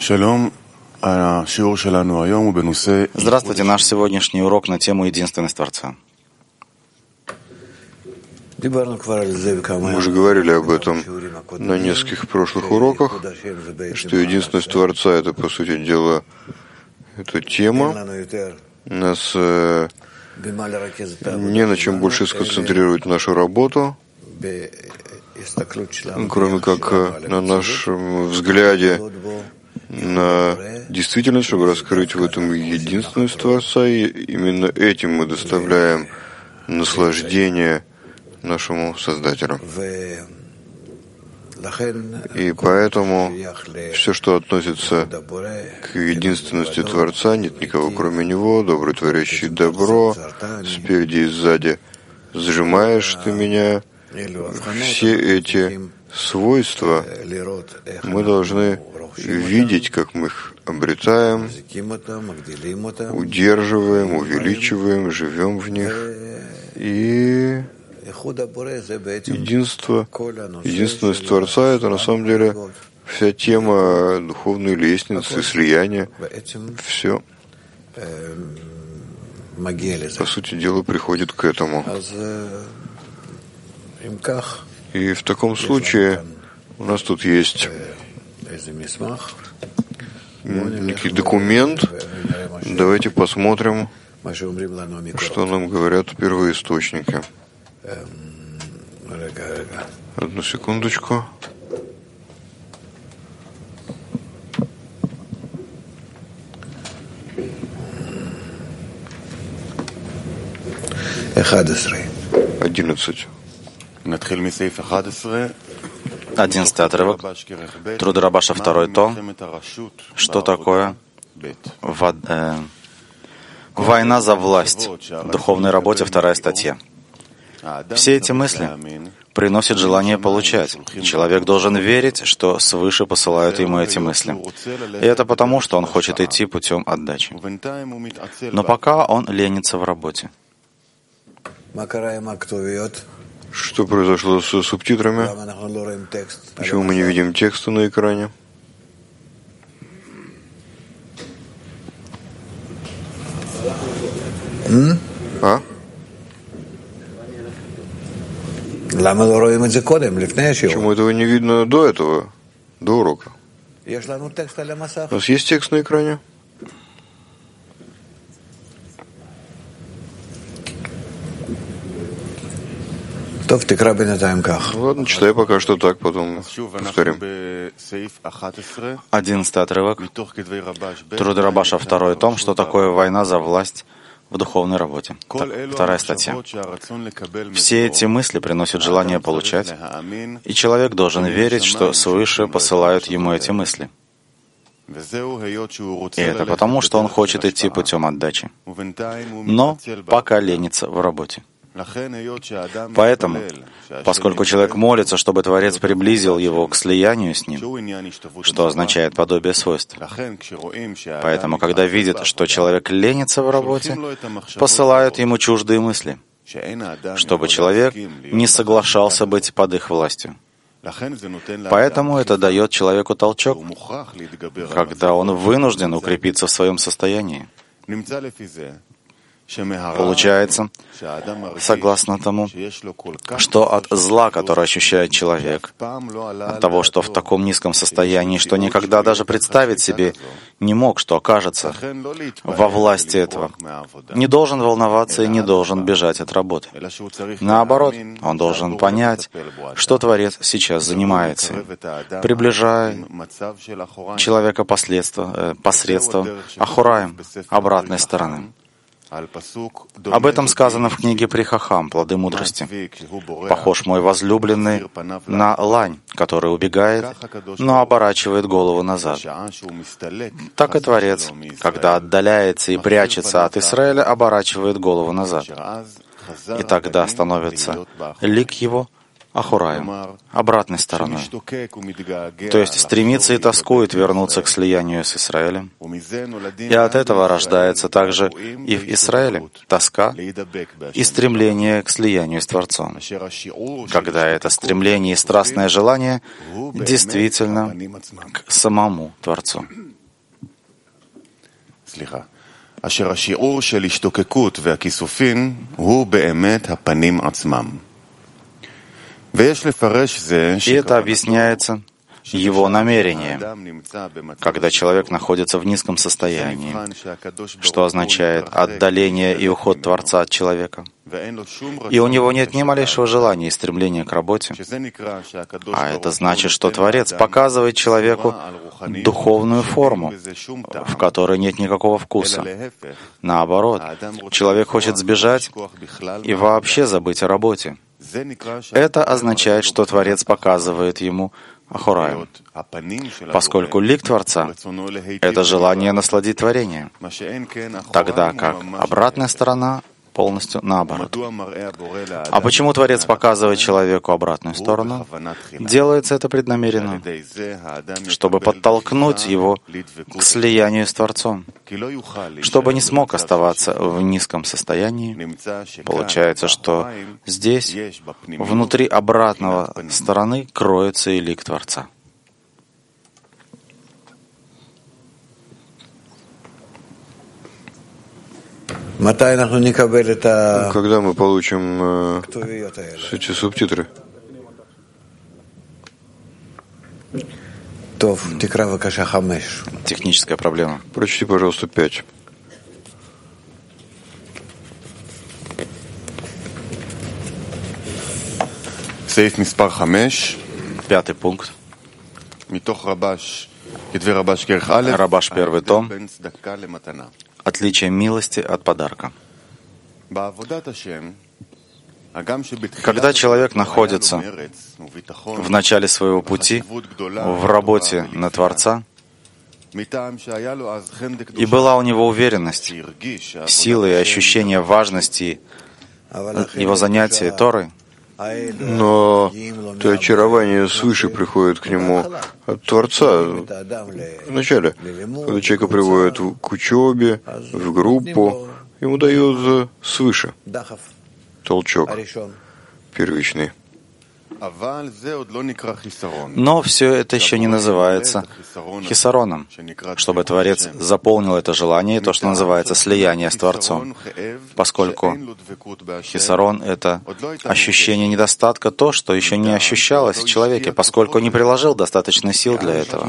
Здравствуйте, наш сегодняшний урок на тему единственность Творца. Мы уже говорили об этом на нескольких прошлых уроках, что единственность Творца — это, по сути дела, эта тема. Нас не на чем больше сконцентрировать нашу работу, кроме как на нашем взгляде на действительность, чтобы раскрыть в этом единственность Творца, и именно этим мы доставляем наслаждение нашему Создателю. И поэтому все, что относится к единственности Творца, нет никого кроме Него, добрый, творящий добро, спереди и сзади сжимаешь ты меня. Все эти свойства мы должны видеть, как мы их обретаем, удерживаем, увеличиваем, живем в них. И единственность Творца — это на самом деле вся тема духовной лестницы, слияния. Все, по сути дела, приходит к этому. И в таком случае у нас тут есть некий документ. Давайте посмотрим, что нам говорят первоисточники. Одну секундочку. Одиннадцать. 11 отрывок. Труд Рабаша, второй том. Что такое война за власть? В духовной работе, вторая статья. Все эти мысли приносят желание получать. Человек должен верить, что свыше посылают ему эти мысли. И это потому, что он хочет идти путем отдачи. Но пока он ленится в работе. Что произошло с субтитрами? Почему мы не видим текста на экране? А? Почему этого не видно до этого, до урока? У нас есть текст на экране? Ладно, читай пока что так, потом повторим. 11 отрывок. Труд Рабаша, второй том. Что такое война за власть в духовной работе? Вторая статья. Все эти мысли приносят желание получать, и человек должен верить, что свыше посылают ему эти мысли. И это потому, что он хочет идти путем отдачи, но пока ленится в работе. Поэтому, поскольку человек молится, чтобы Творец приблизил его к слиянию с ним, что означает подобие свойств, поэтому, когда видит, что человек ленится в работе, посылают ему чуждые мысли, чтобы человек не соглашался быть под их властью. Поэтому это дает человеку толчок, когда он вынужден укрепиться в своем состоянии. Получается, согласно тому, что от зла, которое ощущает человек, от того, что в таком низком состоянии, что никогда даже представить себе не мог, что окажется во власти этого, не должен волноваться и не должен бежать от работы. Наоборот, он должен понять, что Творец сейчас занимается, приближая человека посредством Ахураим, обратной стороны. Об этом сказано в книге При Хахам, «Плоды мудрости». «Похож мой возлюбленный на лань, который убегает, но оборачивает голову назад. Так и Творец, когда отдаляется и прячется от Израиля, оборачивает голову назад. И тогда становится лик его Ахураем, обратной стороной. То есть стремится и тоскует вернуться к слиянию с Израилем. И от этого рождается также и в Израиле тоска и стремление к слиянию с Творцом, когда это стремление и страстное желание действительно к самому Творцу. אשר השיעור של השתוקקות והכיסופין הוא באמת הפנים עצמם. ויש לפרש זה И это объясняется его намерением, когда человек находится в низком состоянии, что означает отдаление и уход Творца от человека. И у него нет ни малейшего желания и стремления к работе. А это значит, что Творец показывает человеку духовную форму, в которой нет никакого вкуса. Наоборот, человек хочет сбежать и вообще забыть о работе. Это означает, что Творец показывает ему Ахураим, поскольку лик Творца — это желание насладить творение, тогда как обратная сторона полностью наоборот. А почему Творец показывает человеку обратную сторону? Делается это преднамеренно, чтобы подтолкнуть его к слиянию с Творцом, чтобы не смог оставаться в низком состоянии. Получается, что здесь, внутри обратного стороны, кроется и лик Творца. Когда мы получим эти субтитры? Техническая проблема. Прочти, пожалуйста, 5. סעיף מספר 5. 5 пункт. מתוך רבש, כתבי רבש כרך א', Рабаш, 1 том. בין צדקה למתנה. Отличие милости от подарка. Когда человек находится в начале своего пути, в работе на Творца, и была у него уверенность, сила и ощущение важности его занятия Торой, но то очарование свыше приходит к нему от Творца. Вначале, когда человека приводят к учебе, в группу, ему дают свыше толчок первичный. но все это еще не называется хисароном, чтобы Творец заполнил это желание, то, что называется слияние с Творцом, поскольку хисарон — это ощущение недостатка, то, что еще не ощущалось в человеке, поскольку не приложил достаточно сил для этого.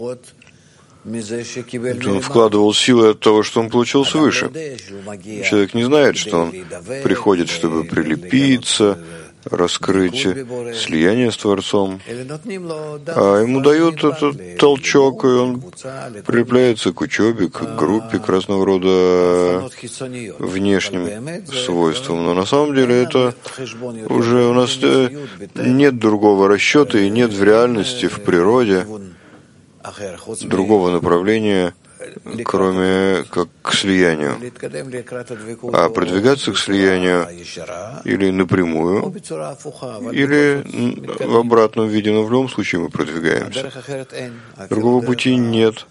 Он вкладывал силы от того, что он получил свыше. Человек не знает, что он приходит, чтобы прилепиться, раскрыть слияние с Творцом, а ему дают этот толчок, и он прилепляется к учебе, к группе, к разного рода внешним свойствам. Но на самом деле это уже у нас нет другого расчета и нет в реальности, в природе другого направления, кроме как к слиянию. А продвигаться к слиянию или напрямую, или в обратном виде, но в любом случае мы продвигаемся. Другого пути нет.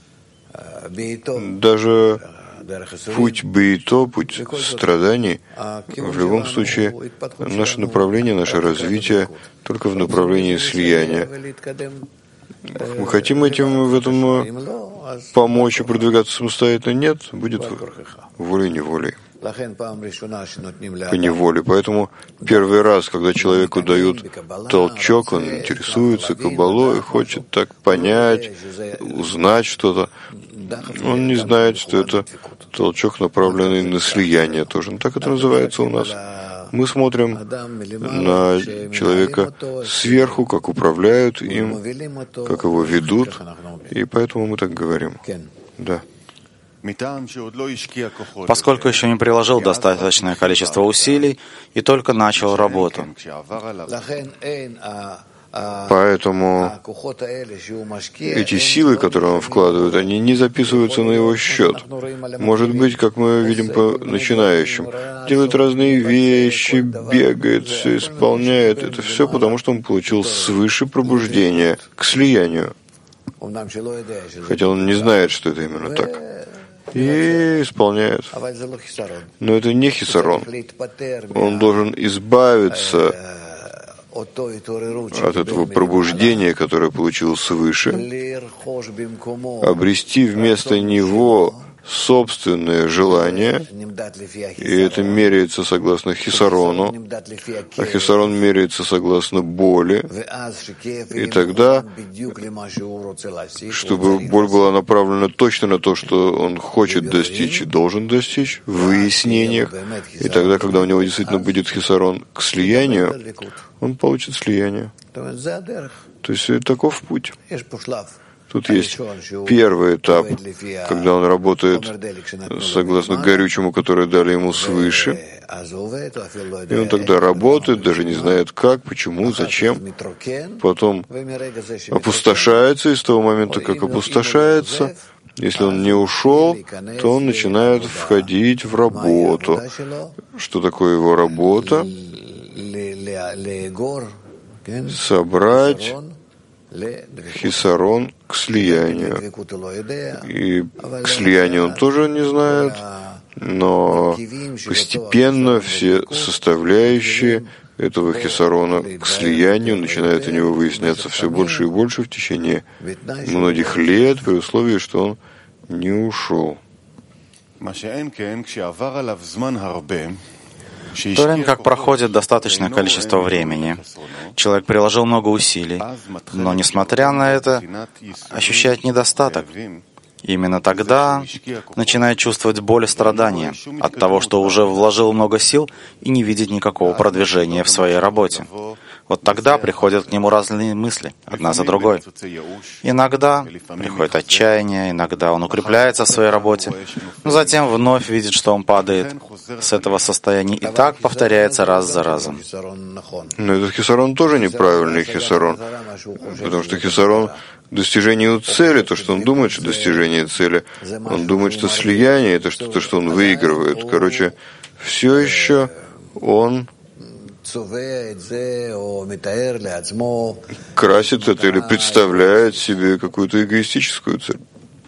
Даже путь бейто, путь страданий, в любом случае, наше направление, наше развитие только в направлении слияния. Мы хотим в этом помочь и продвигаться самостоятельно? Нет, будет волей-неволей. По неволе. Поэтому первый раз, когда человеку дают толчок, он интересуется каббалой, хочет так понять, узнать что-то. Он не знает, что это толчок, направленный на слияние тоже. Но так это называется у нас. Мы смотрим на человека сверху, как управляют им, как его ведут, и поэтому мы так говорим. Да. Поскольку еще не приложил достаточное количество усилий и только начал работу. Поэтому эти силы, которые он вкладывает, они не записываются на его счет. Может быть, как мы видим по начинающим, делает разные вещи, бегает, все исполняет. Это все потому, что он получил свыше пробуждение к слиянию. Хотя он не знает, что это именно так. И исполняет. Но это не хисарон. Он должен избавиться от этого пробуждения, которое получил свыше, обрести вместо него собственные желания, и это меряется согласно хисарону, а хисарон меряется согласно боли, и тогда, чтобы боль была направлена точно на то, что он хочет достичь и должен достичь, в выяснениях, и тогда, когда у него действительно будет хисарон к слиянию, он получит слияние. То есть таков путь. Тут есть первый этап, когда он работает согласно горючему, которое дали ему свыше. И он тогда работает, даже не знает как, почему, зачем. Потом опустошается, и с того момента, как опустошается, если он не ушел, то он начинает входить в работу. Что такое его работа? Собрать хисарон к слиянию. И к слиянию он тоже не знает, но постепенно все составляющие этого хисарона к слиянию начинают у него выясняться все больше и больше в течение многих лет, при условии, что он не ушел. В то время как проходит достаточное количество времени, человек приложил много усилий, но, несмотря на это, ощущает недостаток. Именно тогда начинает чувствовать боль и страдания от того, что уже вложил много сил и не видит никакого продвижения в своей работе. Вот тогда приходят к нему разные мысли, одна за другой. Иногда приходит отчаяние, иногда он укрепляется в своей работе, но затем вновь видит, что он падает с этого состояния, и так повторяется раз за разом. Но этот хисарон тоже неправильный хисарон, потому что хисарон к достижению цели, то, что он думает, что достижение цели, он думает, что слияние — это что-то, что он выигрывает. Короче, все еще он красит это или представляет себе какую-то эгоистическую цель.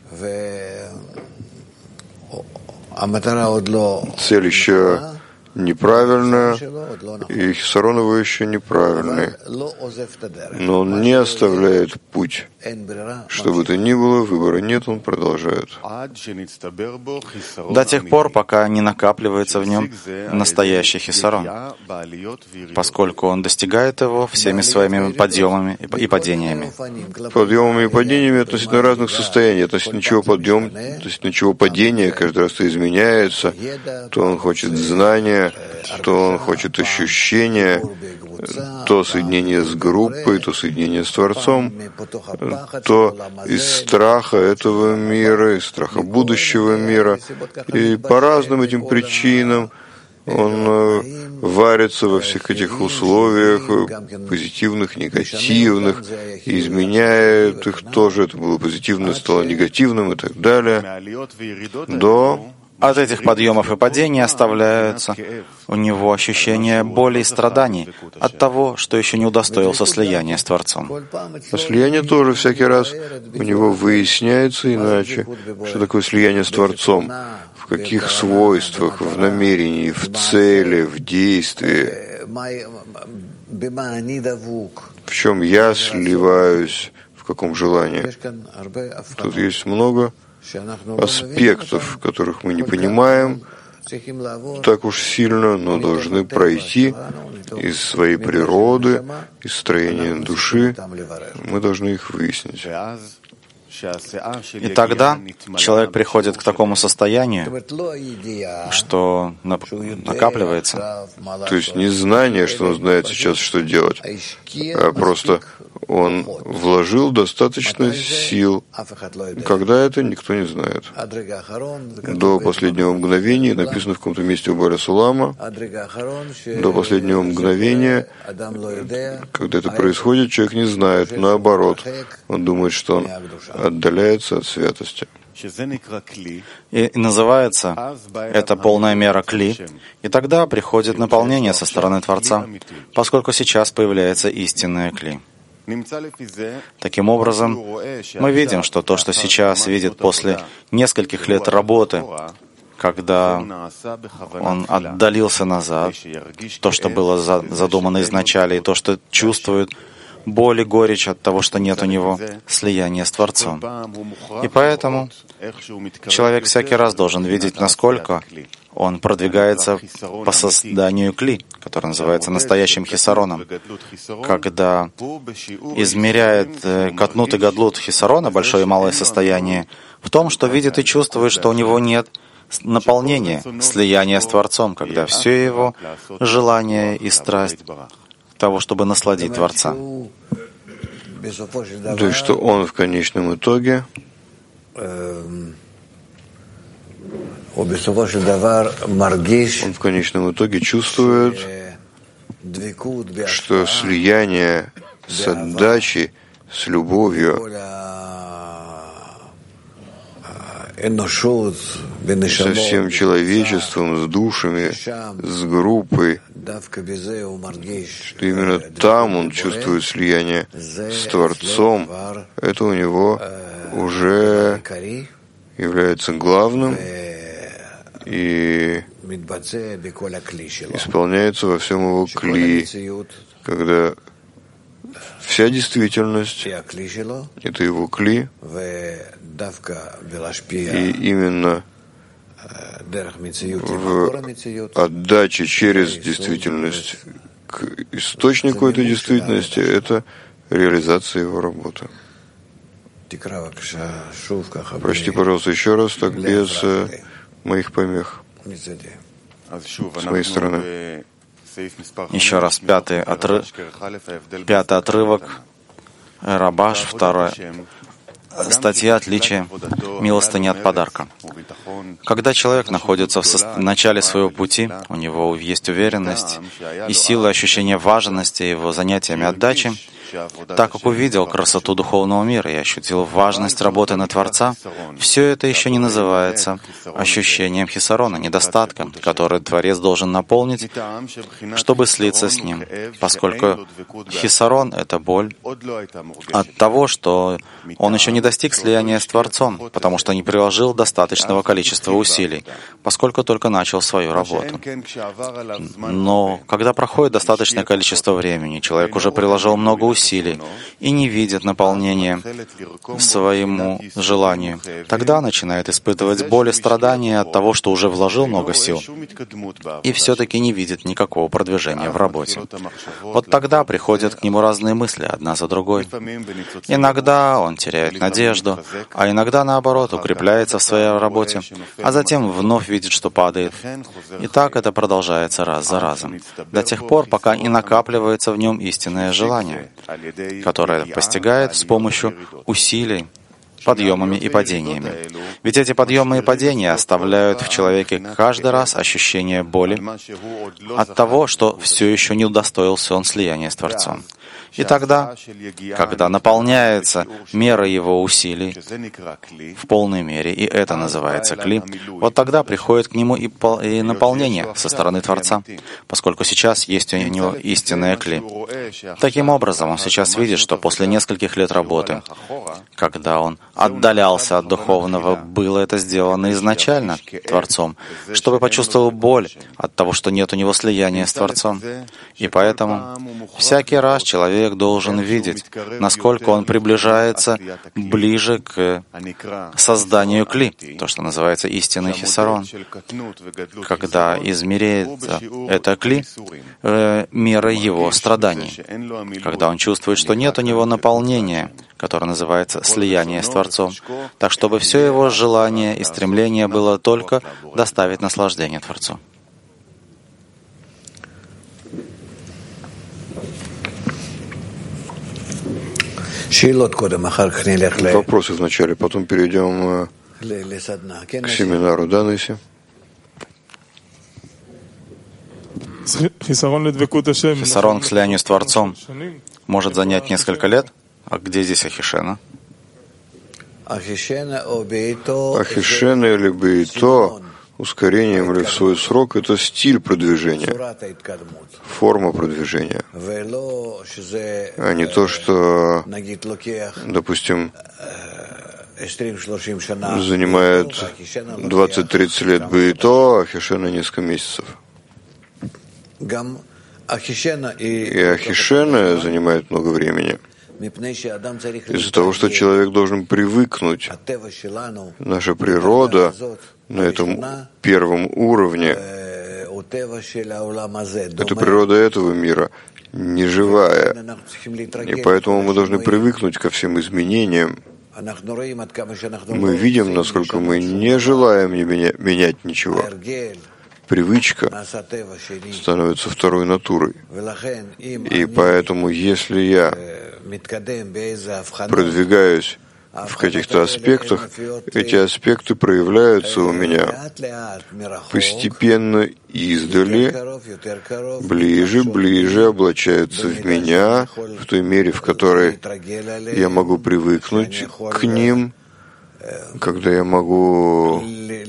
Цель еще неправильная, и хисарон его еще неправильный. Но он не оставляет путь. Что бы то ни было, выбора нет, он продолжает. До тех пор, пока не накапливается в нем настоящий хисарон, поскольку он достигает его всеми своими подъемами и падениями. Подъемами и падениями относительно разных состояний, относительно чего подъем, относительно чего падение, каждый раз то изменяется, то он хочет знания, то он хочет ощущения, то соединение с группой, то соединение с Творцом, то из страха этого мира, из страха будущего мира. И по разным этим причинам он варится во всех этих условиях, позитивных, негативных, и изменяет их тоже. Это было позитивное, стало негативным и так далее. От этих подъемов и падений оставляются у него ощущения боли и страданий от того, что еще не удостоился слияния с Творцом. А слияние тоже всякий раз у него выясняется иначе. Что такое слияние с Творцом? В каких свойствах, в намерении, в цели, в действии? В чем я сливаюсь, в каком желании? Тут есть много аспектов, которых мы не понимаем так уж сильно, но должны пройти из своей природы, из строения души. Мы должны их выяснить. И тогда человек приходит к такому состоянию, что накапливается. То есть не знание, что он знает сейчас, что делать, а просто он вложил достаточно сил. Когда это, никто не знает. До последнего мгновения, написано в каком-то месте у Баря Сулама, до последнего мгновения, когда это происходит, человек не знает. Наоборот, он думает, что он отдаляется от святости. И называется это полная мера кли. И тогда приходит наполнение со стороны Творца, поскольку сейчас появляется истинная кли. Таким образом, мы видим, что то, что сейчас видит после нескольких лет работы, когда он отдалился назад, то, что было задумано изначально, и то, что чувствует, боль и горечь от того, что нет у него слияния с Творцом. И поэтому человек всякий раз должен видеть, насколько он продвигается по созданию кли, который называется настоящим хисароном. Когда измеряет катнут и гадлут хисарона, большое и малое состояние, в том, что видит и чувствует, что у него нет наполнения, слияния с Творцом, когда все его желание и страсть того, чтобы насладить Творца. То есть, что он в конечном итоге чувствует, что слияние с отдачей, с любовью, со всем человечеством, с душами, с группой, что именно там он чувствует слияние с Творцом, это у него уже является главным и исполняется во всем его кли, когда вся действительность — это его кли, и именно в отдаче через действительность к источнику этой действительности — это реализация его работы. Прочти, пожалуйста, еще раз, так без моих помех с моей стороны. Еще раз, пятый отрывок, Рабаш, 2 статья «Отличие милостыни от подарка». Когда человек находится в начале своего пути, у него есть уверенность и сила ощущения важности его занятиями отдачи, так как увидел красоту духовного мира и ощутил важность работы на Творца, все это еще не называется ощущением хисарона, недостатка, который Творец должен наполнить, чтобы слиться с ним, поскольку хисарон — это боль от того, что он еще не достиг слияния с Творцом, потому что не приложил достаточного количества усилий, поскольку только начал свою работу. Но когда проходит достаточное количество времени, человек уже приложил много усилий и не видит наполнения своему желанию, тогда начинает испытывать боль и страдания от того, что уже вложил много сил, и все-таки не видит никакого продвижения в работе. Вот тогда приходят к нему разные мысли, одна за другой. Иногда он теряет надежду, а иногда, наоборот, укрепляется в своей работе, а затем вновь видит, что падает. И так это продолжается раз за разом, до тех пор, пока не накапливается в нем истинное желание, которое постигает с помощью усилий, подъемами и падениями. Ведь эти подъемы и падения оставляют в человеке каждый раз ощущение боли от того, что все еще не удостоился он слияния с Творцом. И тогда, когда наполняется мера его усилий в полной мере, и это называется кли, вот тогда приходит к нему и наполнение со стороны Творца, поскольку сейчас есть у него истинное кли. Таким образом, он сейчас видит, что после нескольких лет работы, когда он отдалялся от духовного, было это сделано изначально Творцом, чтобы почувствовал боль от того, что нет у него слияния с Творцом. И поэтому всякий раз человек должен видеть, насколько он приближается ближе к созданию кли, то, что называется истинный хисарон. Когда измеряется это кли, мера его страданий, когда он чувствует, что нет у него наполнения, которое называется слияние с Творцом, так чтобы все его желание и стремление было только доставить наслаждение Творцу. Вопросы вначале, потом перейдем к семинару, да, Ниси? Хисарон к слиянию с Творцом может занять несколько лет. А где здесь Ахишена? Ахишена или Бейто, ускорением или в свой срок, это стиль продвижения, форма продвижения, а не то, что, допустим, занимает 20-30 лет Бейто, а Ахишена несколько месяцев. И ахишена занимает много времени. Из-за того, что человек должен привыкнуть. Наша природа на этом первом уровне, это природа этого мира, неживая. И поэтому мы должны привыкнуть ко всем изменениям. Мы видим, насколько мы не желаем менять ничего. Привычка становится второй натурой. И поэтому, если я продвигаюсь в каких-то аспектах, эти аспекты проявляются у меня постепенно издали, ближе облачаются в меня, в той мере, в которой я могу привыкнуть к ним, когда я могу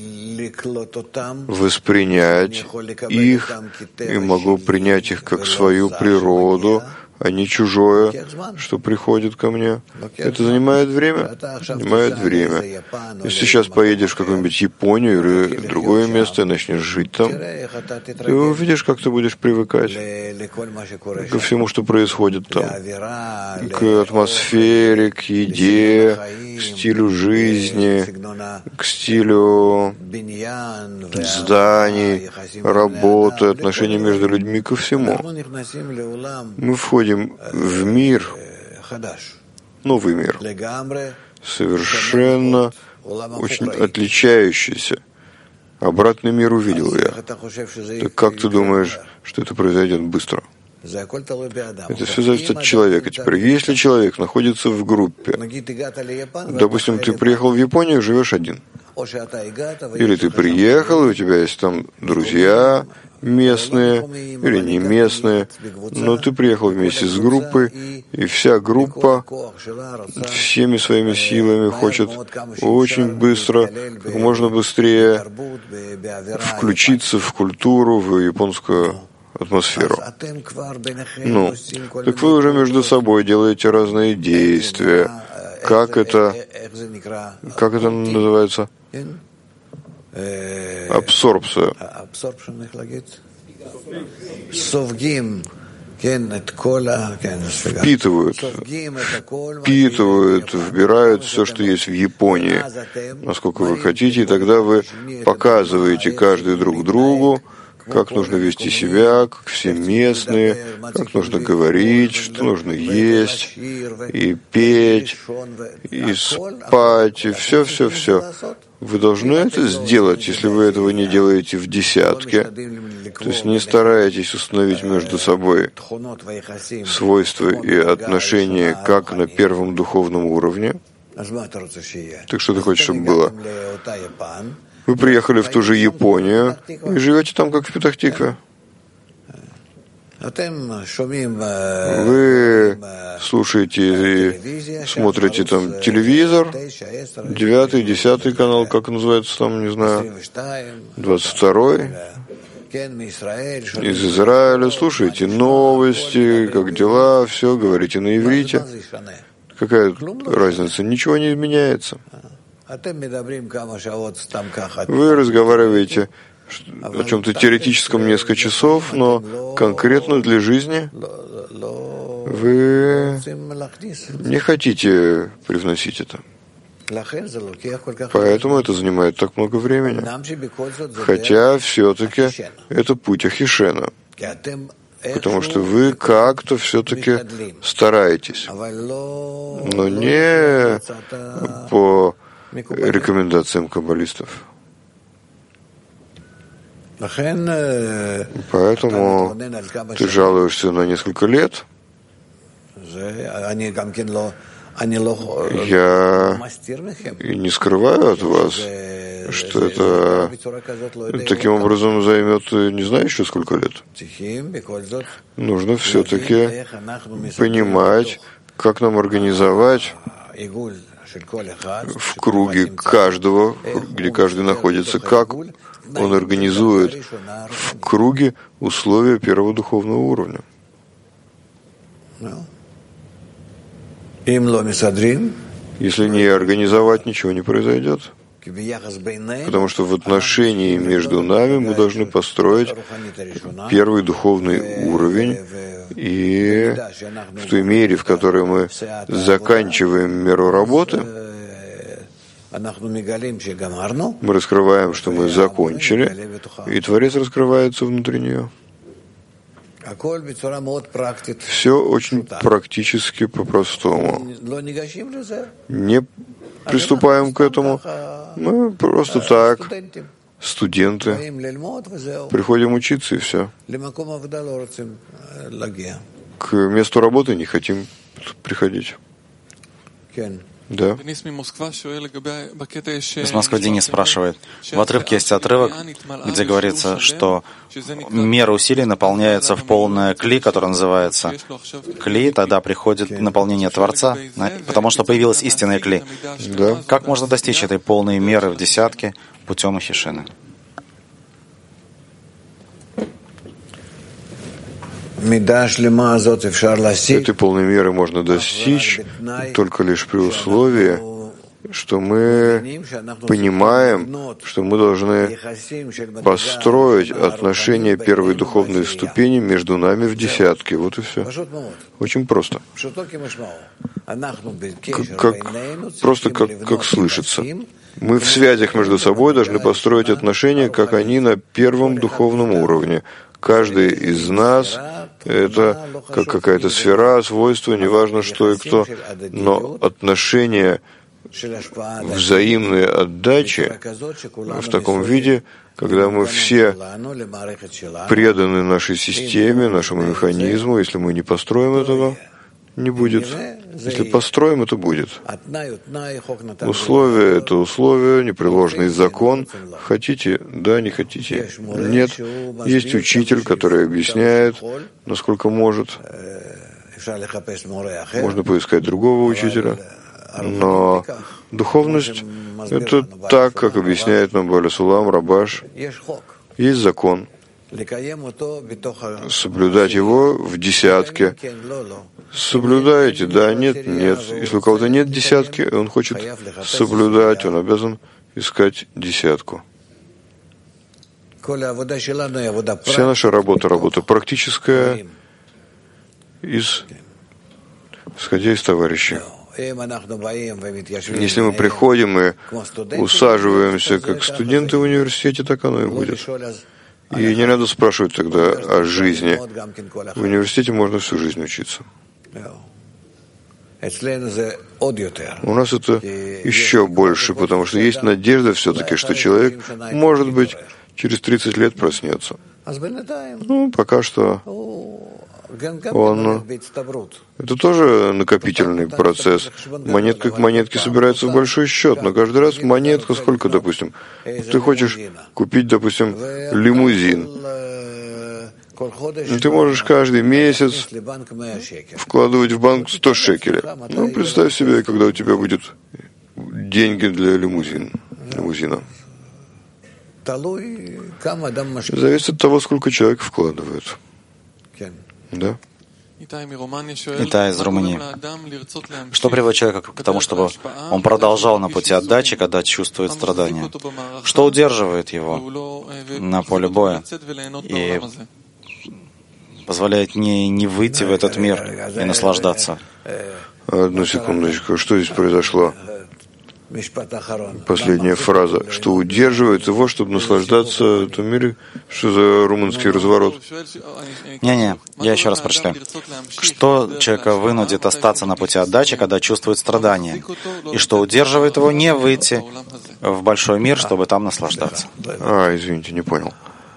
воспринять их и могу принять их как свою природу, а не чужое, что приходит ко мне. Это занимает время? Занимает время. Если сейчас поедешь в какую-нибудь Японию или другое место и начнешь жить там, ты увидишь, как ты будешь привыкать ко всему, что происходит там. К атмосфере, к еде, к стилю жизни, к стилю зданий, работы, отношений между людьми, ко всему. Мы входим в мир, новый мир, совершенно очень отличающийся. Обратный мир увидел я. Так как ты думаешь, что это произойдет быстро? Это все зависит от человека. Теперь, если человек находится в группе, допустим, ты приехал в Японию, живешь один. Или ты приехал, и у тебя есть там друзья местные или не местные, но ты приехал вместе с группой, и вся группа всеми своими силами хочет очень быстро, как можно быстрее включиться в культуру, в японскую атмосферу. Ну, так вы уже между собой делаете разные действия. Как это называется? Абсорбция. Впитывают, вбирают все, что есть в Японии, насколько вы хотите, и тогда вы показываете каждый друг другу, как нужно вести себя, как все местные, как нужно говорить, что нужно есть, и петь, и спать, и все. Вы должны это сделать, если вы этого не делаете в десятке, то есть не стараетесь установить между собой свойства и отношения как на первом духовном уровне. Так что ты хочешь, чтобы было? Вы приехали в ту же Японию и живете там, как в Петах-Тикве. Вы слушаете и смотрите там телевизор, 9-й, 10-й канал, как называется там, не знаю, 22-й, из Израиля, слушаете новости, как дела, все, говорите на иврите. Какая разница? Ничего не изменяется. Вы разговариваете о чем-то теоретическом несколько часов, но конкретно для жизни вы не хотите привносить это. Поэтому это занимает так много времени. Хотя все-таки это путь Ахишена. Потому что вы как-то все-таки стараетесь. Но не по рекомендациям каббалистов. Поэтому ты жалуешься на несколько лет. Я и не скрываю от вас, что это таким образом займет не знаю еще сколько лет. Нужно все-таки понимать, как нам организовать в круге каждого, где каждый находится, как он организует в круге условия первого духовного уровня. Если не организовать, ничего не произойдет. Потому что в отношении между нами мы должны построить первый духовный уровень, и в той мере, в которой мы заканчиваем меру работы, мы раскрываем, что мы закончили, и Творец раскрывается внутри нее. Все очень практически по-простому. Не приступаем к этому. Мы просто так, студенты, приходим учиться и все. К месту работы не хотим приходить. Да. Из Москвы Денис спрашивает. В отрывке есть отрывок, где говорится, что мера усилий наполняется в полное кли, которое называется кли, тогда приходит наполнение Творца, потому что появилась истинная кли. Да. Как можно достичь этой полной меры в десятке путем Ахишины? Этой полной меры можно достичь только лишь при условии, что мы понимаем, что мы должны построить отношения первой духовной ступени между нами в десятке. Вот и все. Очень просто. Как слышится. Мы в связях между собой должны построить отношения, как они на первом духовном уровне. Каждый из нас — это как какая-то сфера, свойство, неважно что и кто, но отношения взаимной отдачи в таком виде, когда мы все преданы нашей системе, нашему механизму. Если мы не построим этого, не будет. Если построим, это будет. Условие — это условие, непреложный закон. Хотите? Да, не хотите? Нет. Есть учитель, который объясняет, насколько может. Можно поискать другого учителя. Но духовность — это так, как объясняет нам Бааля Сулам, Рабаш. Есть закон. Соблюдать его в десятке. Соблюдаете? Да, нет, нет. Если у кого-то нет десятки, и он хочет соблюдать, он обязан искать десятку. Вся наша работа практическая, исходя из товарищей. Если мы приходим и усаживаемся как студенты в университете, так оно и будет. И не надо спрашивать тогда о жизни. В университете можно всю жизнь учиться. У нас это еще больше, потому что есть надежда все-таки, что человек, может быть, через 30 лет проснется. Пока что это тоже накопительный процесс. Монетка к монетке собирается в большой счет, но каждый раз монетка сколько, допустим? Ты хочешь купить, допустим, лимузин. Ты можешь каждый месяц вкладывать в банк 100 шекелей. Представь себе, когда у тебя будет деньги для лимузина. Зависит от того, сколько человек вкладывает. Да? Итай из Румынии. Что приводит человека к тому, чтобы он продолжал на пути отдачи, когда чувствует страдания? Что удерживает его на поле боя и позволяет не выйти в этот мир и наслаждаться? Одну секундочку. Что здесь произошло? Последняя фраза. Что удерживает его, чтобы наслаждаться в этом мире? Что за румынский разворот? Не, я еще раз прочитаю. Что человека вынудит остаться на пути отдачи, когда чувствует страдания? И что удерживает его не выйти в большой мир, чтобы там наслаждаться? Извините, не понял.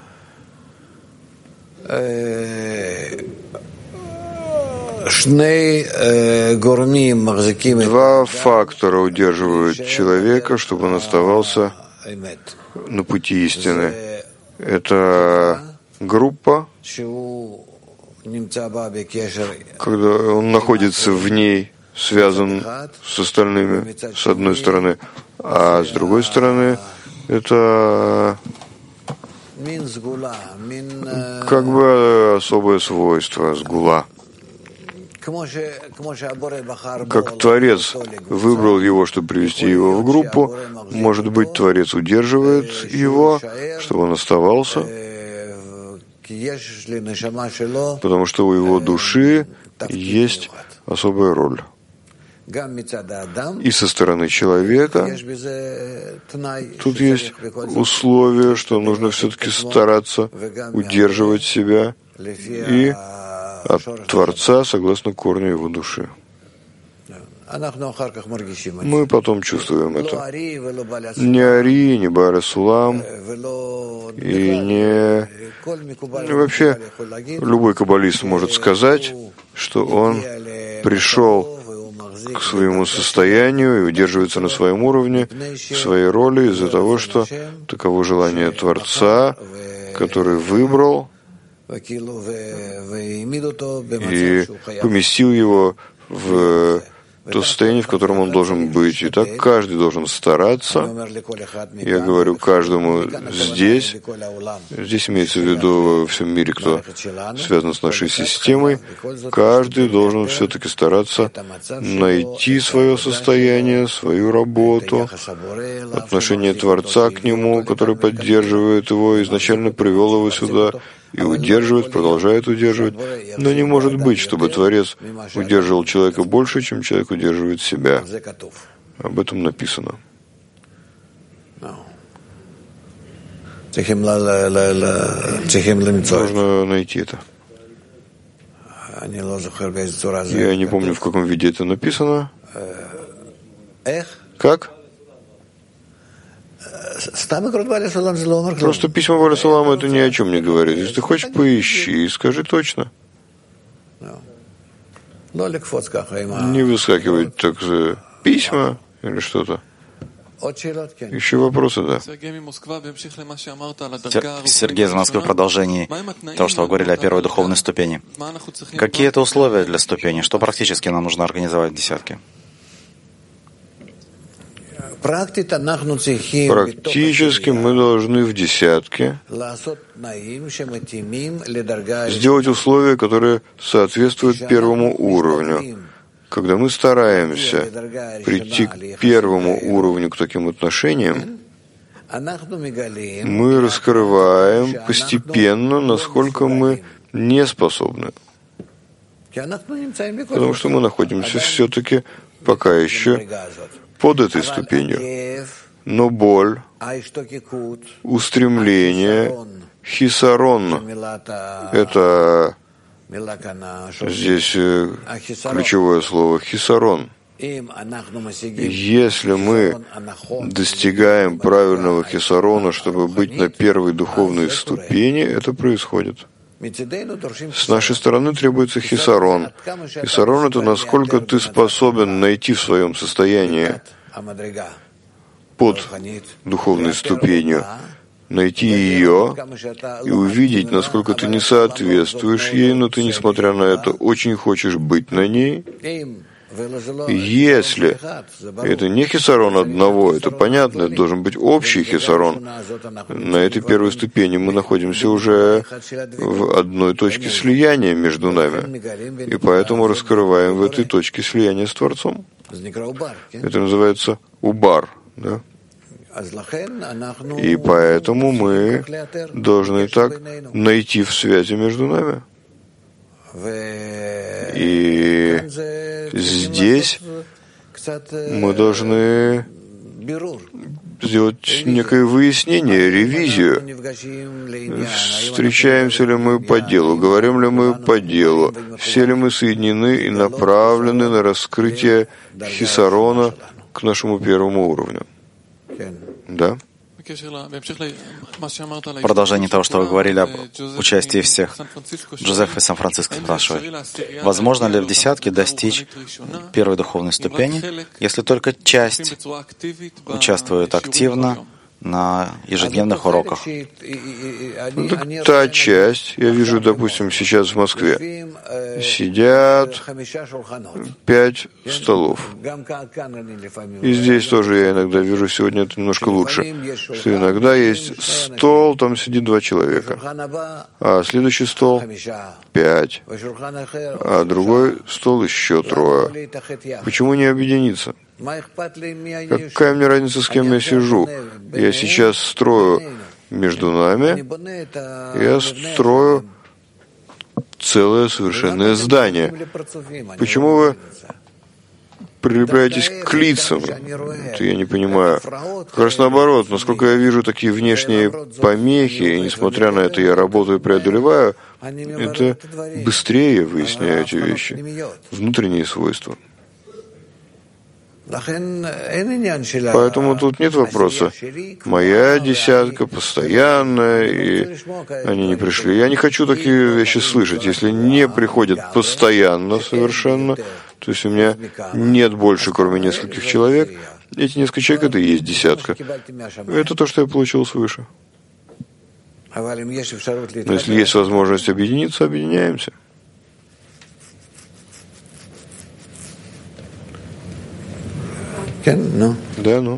Два фактора удерживают человека, чтобы он оставался на пути истины. Это группа, когда он находится в ней, связан с остальными, с одной стороны, а с другой стороны, это как бы особое свойство, сгула. Как Творец выбрал его, чтобы привести его в группу, может быть, Творец удерживает его, чтобы он оставался, потому что у его души есть особая роль. И со стороны человека тут есть условие, что нужно все-таки стараться удерживать себя и от Творца согласно корню его души. Мы потом чувствуем это. Не Ари, не Бааль Сулам, и не... Вообще, любой каббалист может сказать, что он пришел к своему состоянию и удерживается на своем уровне, в своей роли из-за того, что таково желание Творца, который выбрал и поместил его в то состояние, в котором он должен быть. И так каждый должен стараться. Я говорю каждому здесь имеется в виду во всем мире, кто связан с нашей системой, каждый должен все-таки стараться найти свое состояние, свою работу, отношение Творца к нему, который поддерживает его, изначально привел его сюда, и удерживает, продолжает удерживать. Но не может быть, чтобы Творец удерживал человека больше, чем человек удерживает себя. Об этом написано. Нужно найти это. Я не помню, в каком виде это написано. Как? Просто письма Бааля Сулама это ни о чем не говорит. Если ты хочешь, поищи и скажи точно. Не выскакивать так за письма или что-то. Еще вопросы, да? Сергей из Москвы, в продолжении того, что вы говорили о первой духовной ступени. Какие это условия для ступени? Что практически нам нужно организовать в десятке? Практически мы должны в десятке сделать условия, которые соответствуют первому уровню. Когда мы стараемся прийти к первому уровню, к таким отношениям, мы раскрываем постепенно, насколько мы не способны. Потому что мы находимся все-таки пока еще под этой ступенью. Но боль, устремление, хисарон — это здесь ключевое слово хисарон. Если мы достигаем правильного хисарона, чтобы быть на первой духовной ступени, это происходит. С нашей стороны требуется хисарон. Хисарон — это насколько ты способен найти в своем состоянии под духовной ступенью, найти ее и увидеть, насколько ты не соответствуешь ей, но ты, несмотря на это, очень хочешь быть на ней. Если это не хисарон одного, это понятно, это должен быть общий хисарон. На этой первой ступени мы находимся уже в одной точке слияния между нами, и поэтому раскрываем в этой точке слияния с Творцом. Это называется убар, да? И поэтому мы должны так найти в связи между нами. И здесь мы должны сделать некое выяснение, ревизию. Встречаемся ли мы по делу, говорим ли мы по делу, все ли мы соединены и направлены на раскрытие хисарона к нашему первому уровню. Да? Продолжение того, что вы говорили об участии всех. Джозеф из Сан-Франциско спрашивает, возможно ли в десятке достичь первой духовной ступени, если только часть участвует активно, на ежедневных уроках. Так, та часть, я вижу, допустим, сейчас в Москве сидят 5 столов. И здесь тоже я иногда вижу, сегодня это немножко лучше, что иногда есть стол, там сидит 2 человека, а следующий стол 5, а другой стол еще 3. Почему не объединиться? Какая мне разница, с кем я сижу? Я сейчас строю между нами, я строю целое совершенное здание. Почему вы прилепляетесь к лицам? Это я не понимаю. Как раз наоборот, насколько я вижу такие внешние помехи, и несмотря на это я работаю и преодолеваю, это быстрее выясняю эти вещи, внутренние свойства. Поэтому тут нет вопроса. Моя десятка постоянная, и они не пришли. Я не хочу такие вещи слышать. Если не приходят постоянно совершенно, то есть у меня нет больше, кроме нескольких человек, эти несколько человек — это и есть десятка. Это то, что я получил свыше. Но если есть возможность объединиться, объединяемся. Да, ну.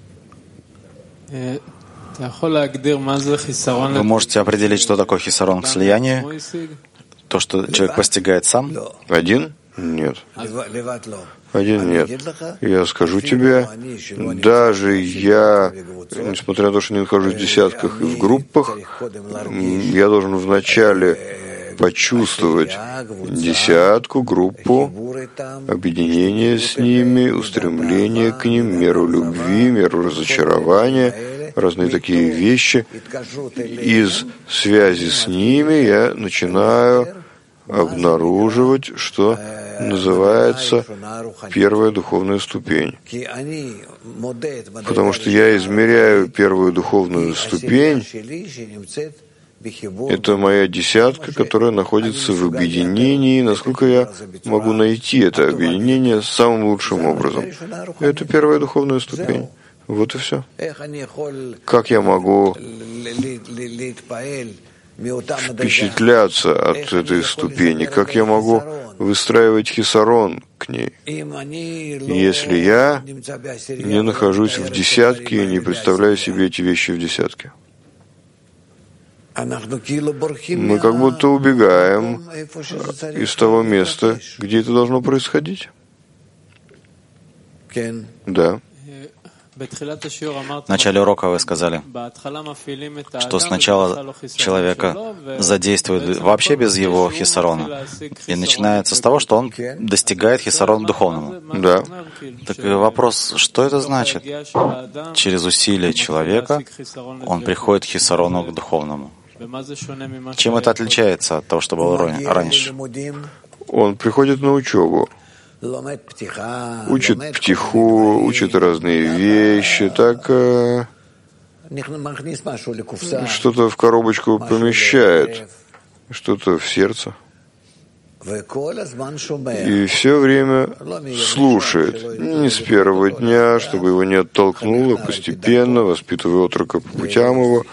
Вы можете определить, что такое хисарон к слиянию? То, что человек постигает сам? Один? Нет. Один нет. Я скажу тебе, даже я, несмотря на то, что не нахожусь в десятках и в группах, я должен вначале почувствовать десятку, группу, объединение с ними, устремление к ним, меру любви, меру разочарования, разные такие вещи. Из связи с ними я начинаю обнаруживать, что называется первая духовная ступень. Потому что я измеряю первую духовную ступень. Это моя десятка, которая находится в объединении. Насколько я могу найти это объединение самым лучшим образом? Это первая духовная ступень. Вот и все. Как я могу впечатляться от этой ступени? Как я могу выстраивать хисарон к ней? Если я не нахожусь в десятке и не представляю себе эти вещи в десятке. Мы как будто убегаем из того места, где это должно происходить. Да. В начале урока вы сказали, что сначала человека задействует вообще без его хисарона, и начинается с того, что он достигает хисарона духовному. Да. Так вопрос, что это значит? Через усилия человека он приходит к хисарону к духовному. Чем это отличается от того, что было раньше? Он приходит на учебу, учит птиху, учит разные вещи, так что-то в коробочку помещает, что-то в сердце. И все время слушает, не с первого дня, чтобы его не оттолкнуло, постепенно, воспитывая отрока по путям его.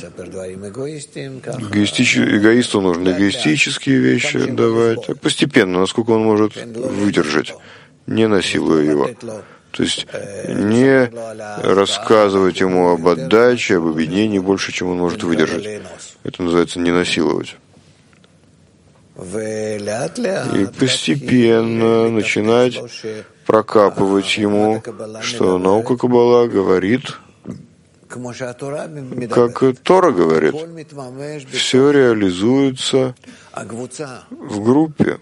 Эгоисту нужно эгоистические вещи давать, постепенно, насколько он может выдержать, не насилуя его. То есть не рассказывать ему об отдаче, об объединении больше, чем он может выдержать. Это называется не насиловать. И постепенно начинать прокапывать ему, что наука Каббала говорит, как Тора говорит, все реализуется в группе,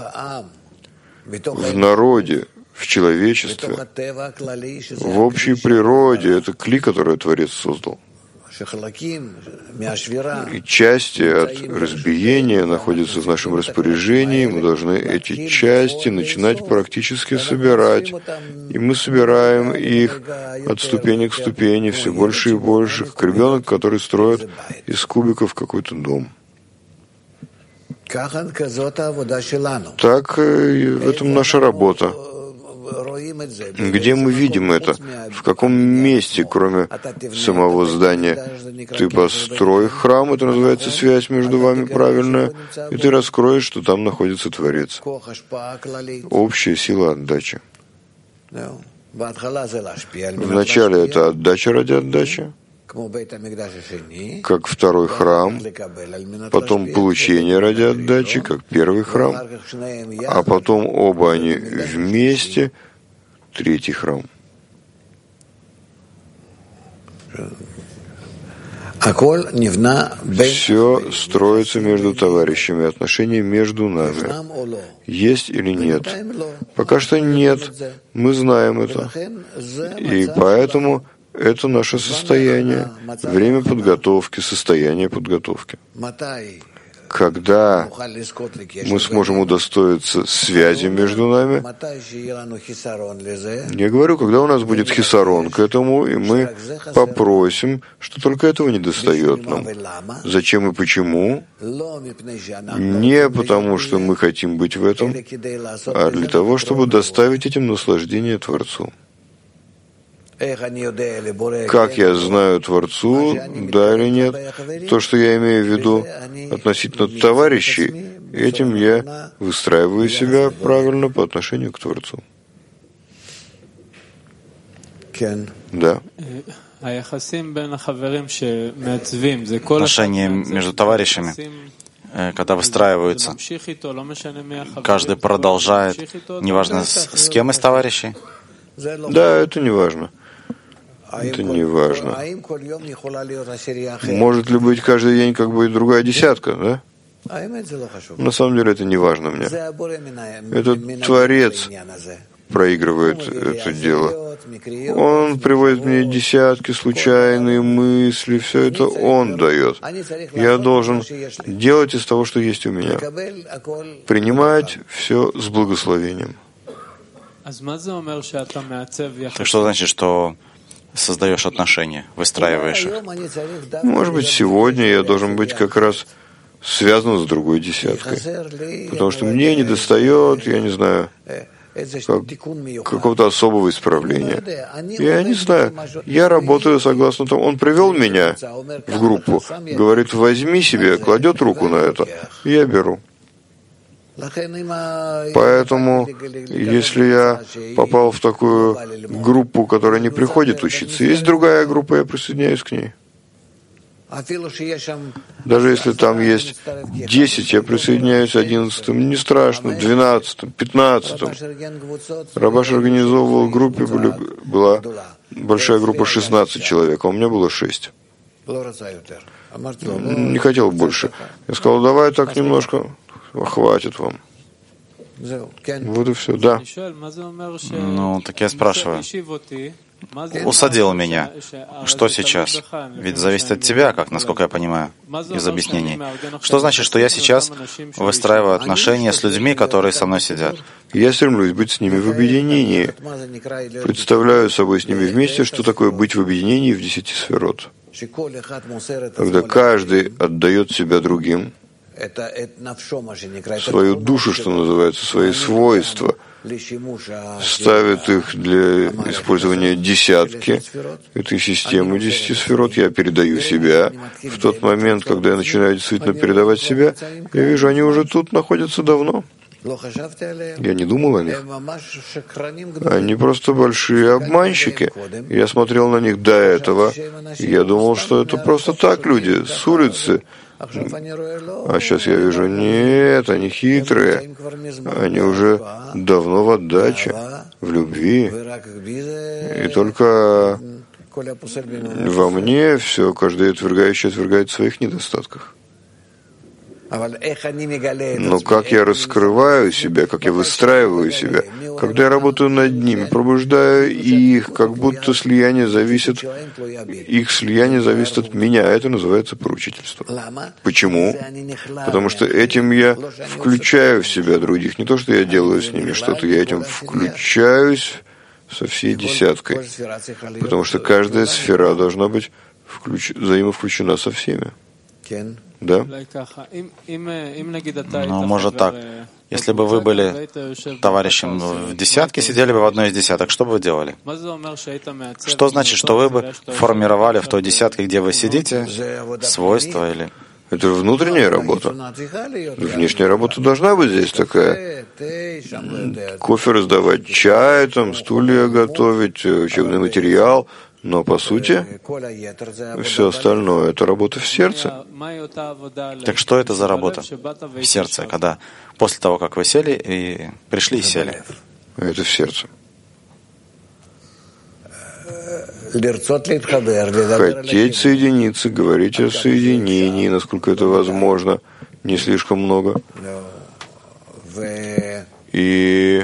в народе, в человечестве, в общей природе. Это кли, который Творец создал. И части от разбиения находятся в нашем распоряжении. Мы должны эти части начинать практически собирать. И мы собираем их от ступени к ступени все больше и больше, как ребенок, который строит из кубиков какой-то дом. Так в этом наша работа. Где мы видим это? В каком месте, кроме самого здания? Ты построй храм, это называется связь между вами правильная, и ты раскроешь, что там находится Творец. Общая сила отдачи. Вначале это отдача ради отдачи, как второй храм, потом получение ради отдачи, как первый храм, а потом оба они вместе, третий храм. Все строится между товарищами, отношения между нами. Есть или нет? Пока что нет. Мы знаем это. И поэтому это наше состояние, время подготовки, состояние подготовки. Когда мы сможем удостоиться связи между нами, я говорю, когда у нас будет хисарон к этому, и мы попросим, что только этого не достает нам. Зачем и почему? Не потому, что мы хотим быть в этом, а для того, чтобы доставить этим наслаждение Творцу. Как я знаю Творцу, да или нет, то, что я имею в виду относительно товарищей, этим я выстраиваю себя правильно по отношению к Творцу. Да. Отношения между товарищами, когда выстраиваются, каждый продолжает, неважно с кем из товарищей. Да, это не важно. Это не важно. Может ли быть каждый день как бы другая десятка, да? На самом деле это не важно мне. Этот Творец проигрывает это дело. Он приводит мне десятки, случайные мысли, все это он дает. Я должен делать из того, что есть у меня. Принимать все с благословением. Что значит, что создаешь отношения, выстраиваешь их? Может быть, сегодня я должен быть как раз связан с другой десяткой. Потому что мне недостает, я не знаю, какого-то особого исправления. Я не знаю. Я работаю согласно тому. Он привел меня в группу, говорит, возьми себе, кладет руку на это, и я беру. Поэтому, если я попал в такую группу, которая не приходит учиться, есть другая группа, я присоединяюсь к ней. Даже если там есть 10, я присоединяюсь 11-м, не страшно, 12-м, 15-м. Рабаш организовывал в группе, была большая группа 16 человек, а у меня было 6. Не хотел больше. Я сказал, давай так немножко, хватит вам. Вот и все, да. Ну, так я спрашиваю. Усадил меня. Что сейчас? Ведь зависит от тебя, как, насколько я понимаю, из объяснений. Что значит, что я сейчас выстраиваю отношения с людьми, которые со мной сидят? Я стремлюсь быть с ними в объединении. Представляю собой с ними вместе, что такое быть в объединении в 10 сферот. Когда каждый отдает себя другим, свою душу, что называется, свои свойства, ставит их для использования десятки этой системы 10 сферот. Я передаю себя. В тот момент, когда я начинаю действительно передавать себя, я вижу, они уже тут находятся давно. Я не думал о них. Они просто большие обманщики. Я смотрел на них до этого. Я думал, что это просто так люди с улицы. А сейчас я вижу, нет, они хитрые. Они уже давно в отдаче, в любви. И только во мне все, каждый отвергающий отвергает в своих недостатках. Но как я раскрываю себя, как я выстраиваю себя, когда я работаю над ними, пробуждаю их, как будто слияние зависит, их слияние зависит от меня, это называется поручительство. Почему? Потому что этим я включаю в себя других, не то, что я делаю с ними что-то, я этим включаюсь со всей десяткой, потому что каждая сфера должна быть взаимовключена со всеми. Да? Ну, может так. Если бы вы были товарищем в десятке, сидели бы в одной из десяток, что бы вы делали? Что значит, что вы бы формировали в той десятке, где вы сидите, свойства или... Это внутренняя работа. Внешняя работа должна быть здесь такая. Кофе раздавать, чай, там, стулья готовить, учебный материал. Но, по сути, все остальное — это работа в сердце. Так что это за работа в сердце, когда после того, как вы сели и пришли и сели? Это в сердце. Хотеть соединиться, говорить о соединении, насколько это возможно, не слишком много. И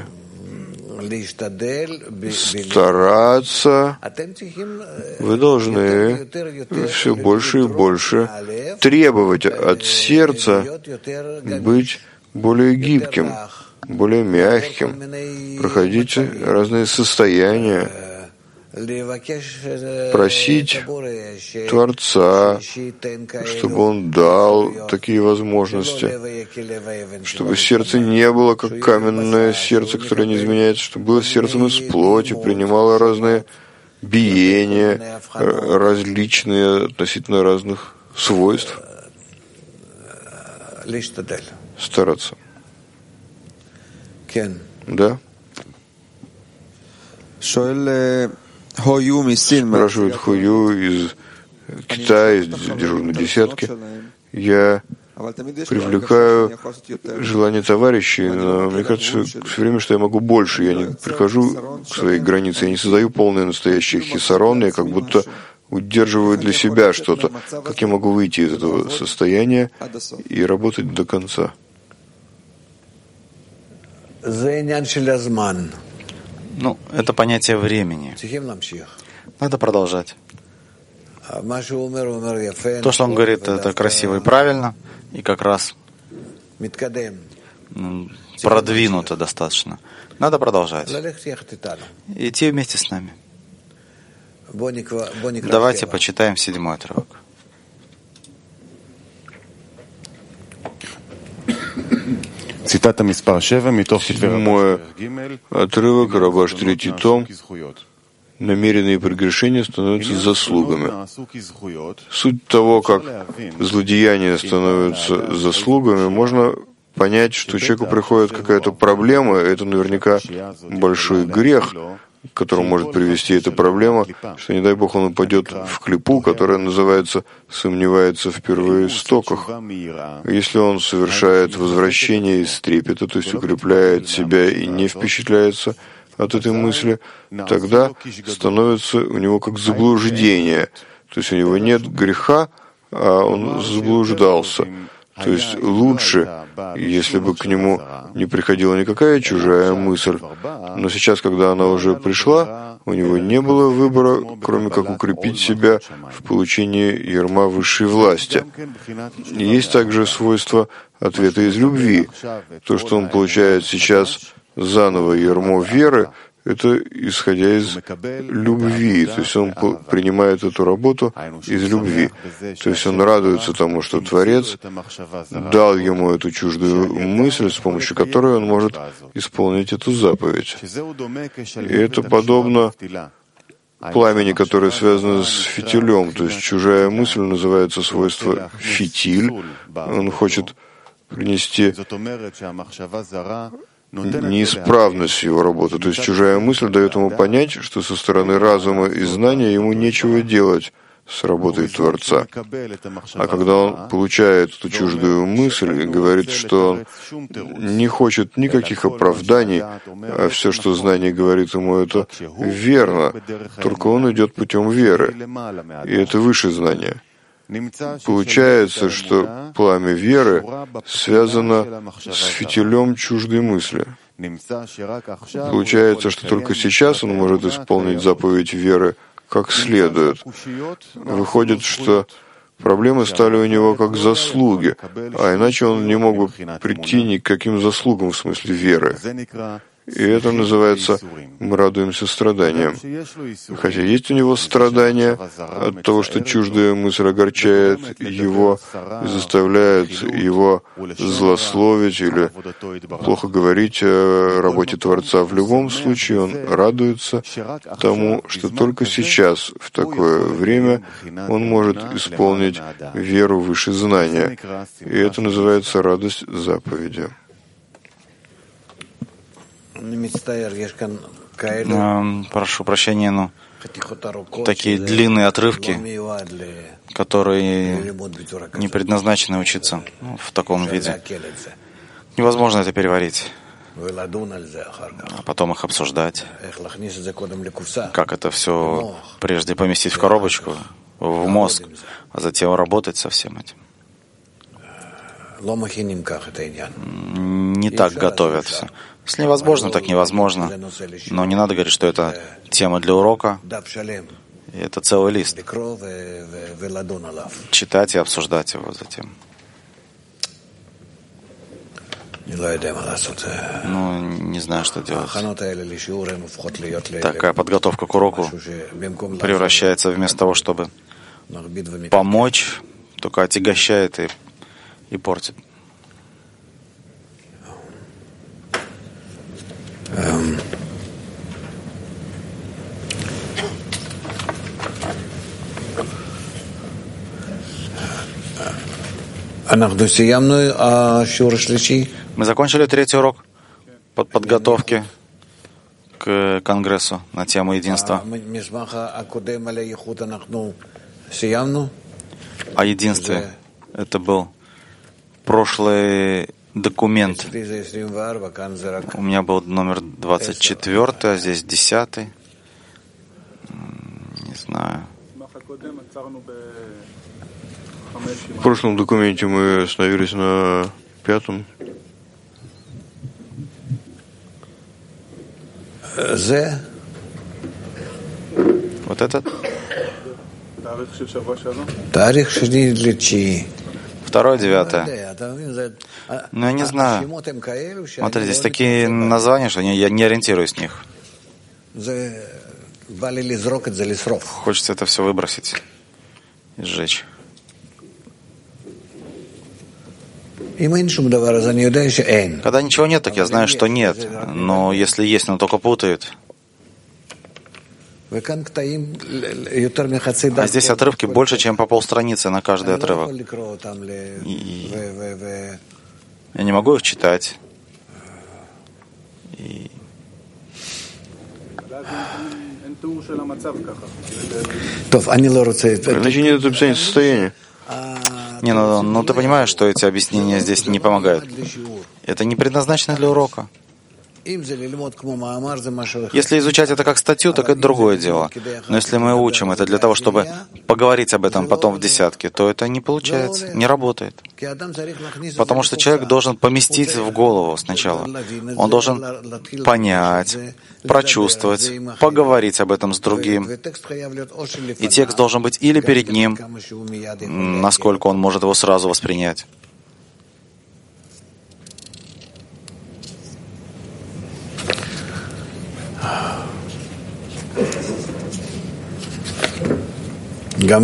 стараться, вы должны все больше и больше требовать от сердца быть более гибким, более мягким, проходить разные состояния, просить Творца, чтобы Он дал такие возможности, чтобы сердце не было как каменное сердце, которое не изменяется, чтобы было сердцем из плоти, принимало разные биения, различные относительно разных свойств. Стараться. Да? Спрашивает Хою из Китая, из дежурной десятки. Я привлекаю желание товарищей, но мне кажется, все время, что я могу больше. Я не прихожу к своей границе, я не создаю полное настоящее хисарон, я как будто удерживаю для себя что-то. Как я могу выйти из этого состояния и работать до конца? Ну, это понятие времени. Надо продолжать. То, что он говорит, это красиво и правильно, и как раз продвинуто достаточно. Надо продолжать. Идти вместе с нами. Давайте почитаем 7-й отрывок. Мой отрывок, Рабаш, 3 том. Намеренные прегрешения становятся заслугами. Суть того, как злодеяния становятся заслугами, можно понять, что человеку приходит какая-то проблема, и это наверняка большой грех, к которому может привести эта проблема, что, не дай Бог, он упадет в клипу, которая называется «сомневается в первоистоках». Если он совершает возвращение из трепета, то есть укрепляет себя и не впечатляется от этой мысли, тогда становится у него как заблуждение. То есть у него нет греха, а он заблуждался. То есть лучше, если бы к нему не приходила никакая чужая мысль, но сейчас, когда она уже пришла, у него не было выбора, кроме как укрепить себя в получении ярма высшей власти. Есть также свойство ответа из любви. То, что он получает сейчас заново ярмо веры, это исходя из любви, то есть он принимает эту работу из любви. То есть он радуется тому, что Творец дал ему эту чуждую мысль, с помощью которой он может исполнить эту заповедь. И это подобно пламени, которое связано с фитилем, то есть чужая мысль называется свойство фитиль. Он хочет принести неисправность его работы. То есть чужая мысль дает ему понять, что со стороны разума и знания ему нечего делать с работой Творца. А когда он получает эту чуждую мысль и говорит, что он не хочет никаких оправданий, а все, что знание говорит ему, это верно, только он идет путем веры. И это выше знания. Получается, что пламя веры связано с фитилем чуждой мысли. Получается, что только сейчас он может исполнить заповедь веры как следует. Выходит, что проблемы стали у него как заслуги, а иначе он не мог бы прийти ни к каким заслугам в смысле веры. И это называется «мы радуемся страданиям». Хотя есть у него страдания от того, что чуждая мысль огорчает его и заставляет его злословить или плохо говорить о работе Творца. В любом случае он радуется тому, что только сейчас, в такое время, он может исполнить веру выше знания. И это называется радость заповеди. Прошу прощения, но такие длинные отрывки, которые не предназначены учиться в таком виде. Невозможно это переварить, а потом их обсуждать. Как это все прежде поместить в коробочку, в мозг, а затем работать со всем этим. Не так готовятся. Если невозможно, так невозможно. Но не надо говорить, что это тема для урока. И это целый лист. Читать и обсуждать его затем. Ну, не знаю, что делать. Такая подготовка к уроку превращается вместо того, чтобы помочь, только отягощает и портит. Мы закончили третий урок подготовки к конгрессу на тему единства. О единстве. Это был прошлый документ. У меня был номер 24, а здесь 10. Не знаю. В прошлом документе мы остановились на 5. Вот этот? 2-9. Ну, я не знаю. Смотри, здесь такие названия, что я не ориентируюсь в них. Хочется это все выбросить и сжечь. Когда ничего нет, так я знаю, что нет. Но если есть, но только путают. А здесь отрывки больше, чем по полстраницы на каждый отрывок. И я не могу их читать. Значит, нет описания состояния. Не, ну ты понимаешь, что эти объяснения здесь не помогают. Это не предназначено для урока. Если изучать это как статью, так это другое дело. Но если мы учим это для того, чтобы поговорить об этом потом в десятке, то это не получается, не работает. Потому что человек должен поместить в голову сначала. Он должен понять, прочувствовать, поговорить об этом с другим. И текст должен быть или перед ним, насколько он может его сразу воспринять. Да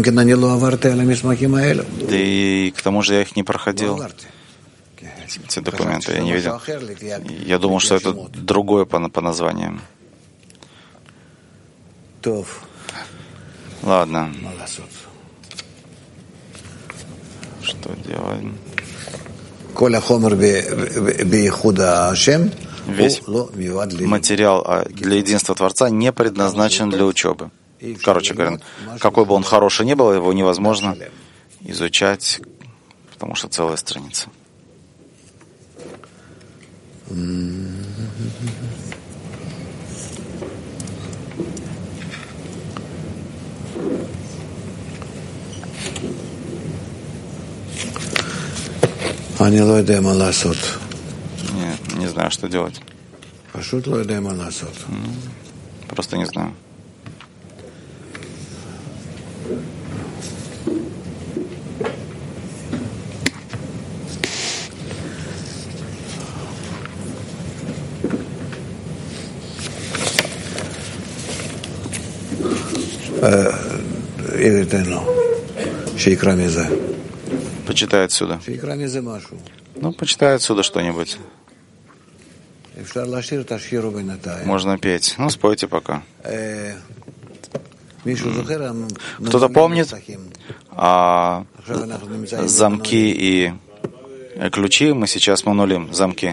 и к тому же я их не проходил, эти документы, я не видел. Я думал, что это другое по названиям. Ладно. Что делаем? Весь материал для единства Творца не предназначен для учебы. Короче говоря, какой бы он хороший ни был, его невозможно изучать, потому что целая страница. Нет, не знаю, что делать. Просто не знаю. Почитай отсюда. Ну, почитай отсюда что-нибудь. Можно петь. Ну, спойте пока. Кто-то помнит замки и ключи? Мы сейчас манулим замки.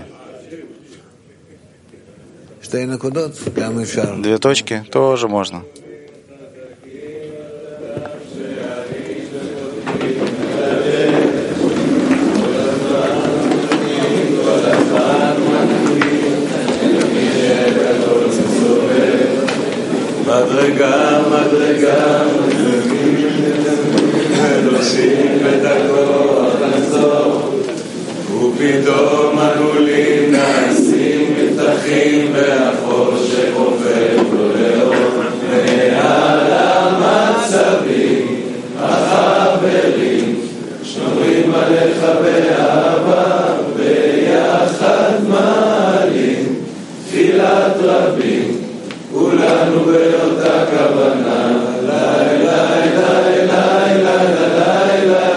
2 точки тоже можно. מדרגה, מדרגה, ונושאים את הכוח לחזור, ופתאום הגולים נעשים מפתחים והחושך הופך לו לאור, ועל המצבים החברים שומרים עליך באהבה, ביחד מעלים תפילת רבים, כולנו באותה כוונה. לילה, לילה, לילה, לילה,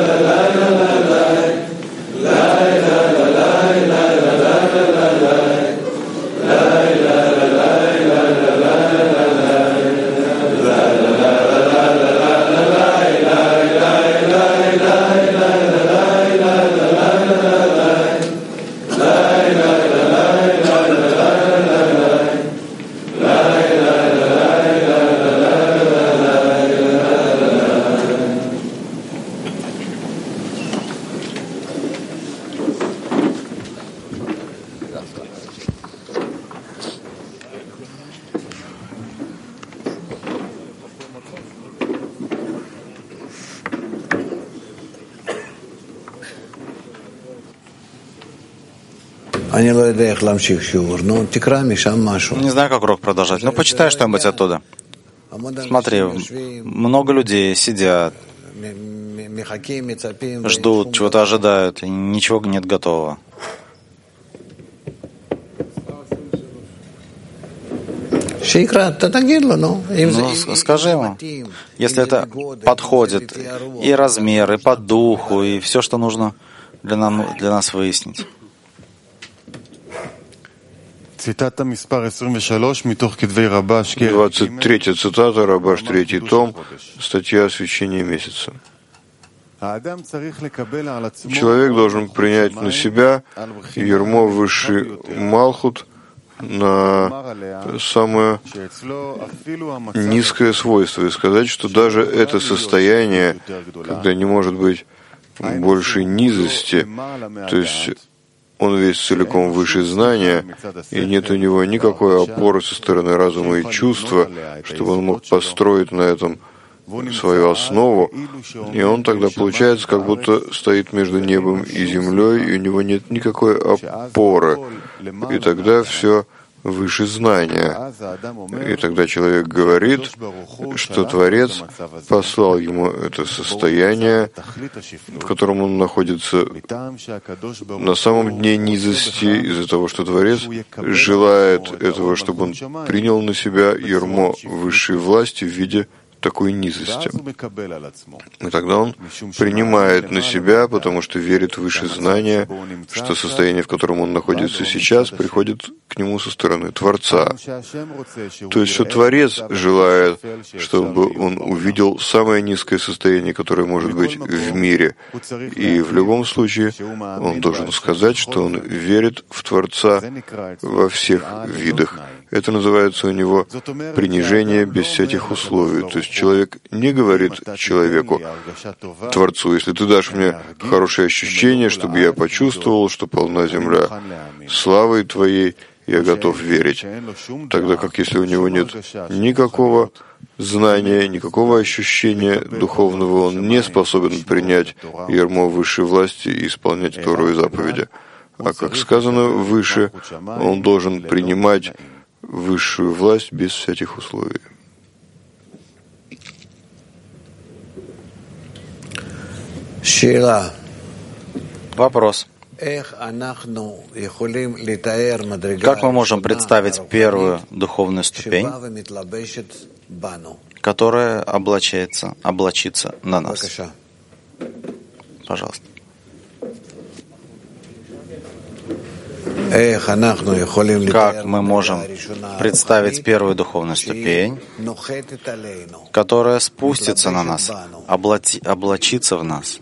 Не знаю, как урок продолжать. Ну, почитай что-нибудь оттуда. Смотри, много людей сидят, ждут, чего-то ожидают, и ничего нет готового. Ну, скажи ему, если это подходит, и размер, и по духу, и все, что нужно для нас выяснить. 23-я цитата, Рабаш, 3-й том, статья «Освящение месяца». Человек должен принять на себя ярмо высший Малхут, на самое низкое свойство, и сказать, что даже это состояние, когда не может быть большей низости, то есть он весь целиком выше знания, и нет у него никакой опоры со стороны разума и чувства, чтобы он мог построить на этом свою основу, и он тогда получается, как будто стоит между небом и землей, и у него нет никакой опоры, и тогда все выше знания. И тогда человек говорит, что Творец послал ему это состояние, в котором он находится на самом дне низости, из-за того, что Творец желает этого, чтобы он принял на себя ярмо высшей власти в виде такой низости. И тогда он принимает на себя, потому что верит выше знания, что состояние, в котором он находится сейчас, приходит к нему со стороны Творца. То есть, что Творец желает, чтобы он увидел самое низкое состояние, которое может быть в мире. И в любом случае он должен сказать, что он верит в Творца во всех видах. Это называется у него принижение без всяких условий. То есть человек не говорит человеку, Творцу, если ты дашь мне хорошее ощущение, чтобы я почувствовал, что полна земля славой Твоей, я готов верить. Тогда как если у него нет никакого знания, никакого ощущения духовного, он не способен принять ярмо высшей власти и исполнять Тору и заповеди. А как сказано выше, он должен принимать высшую власть без всяких условий. Вопрос. Как мы можем представить первую духовную ступень, которая облачится на нас? Пожалуйста. Как мы можем представить первую духовную ступень, которая спустится на нас, облачится в нас?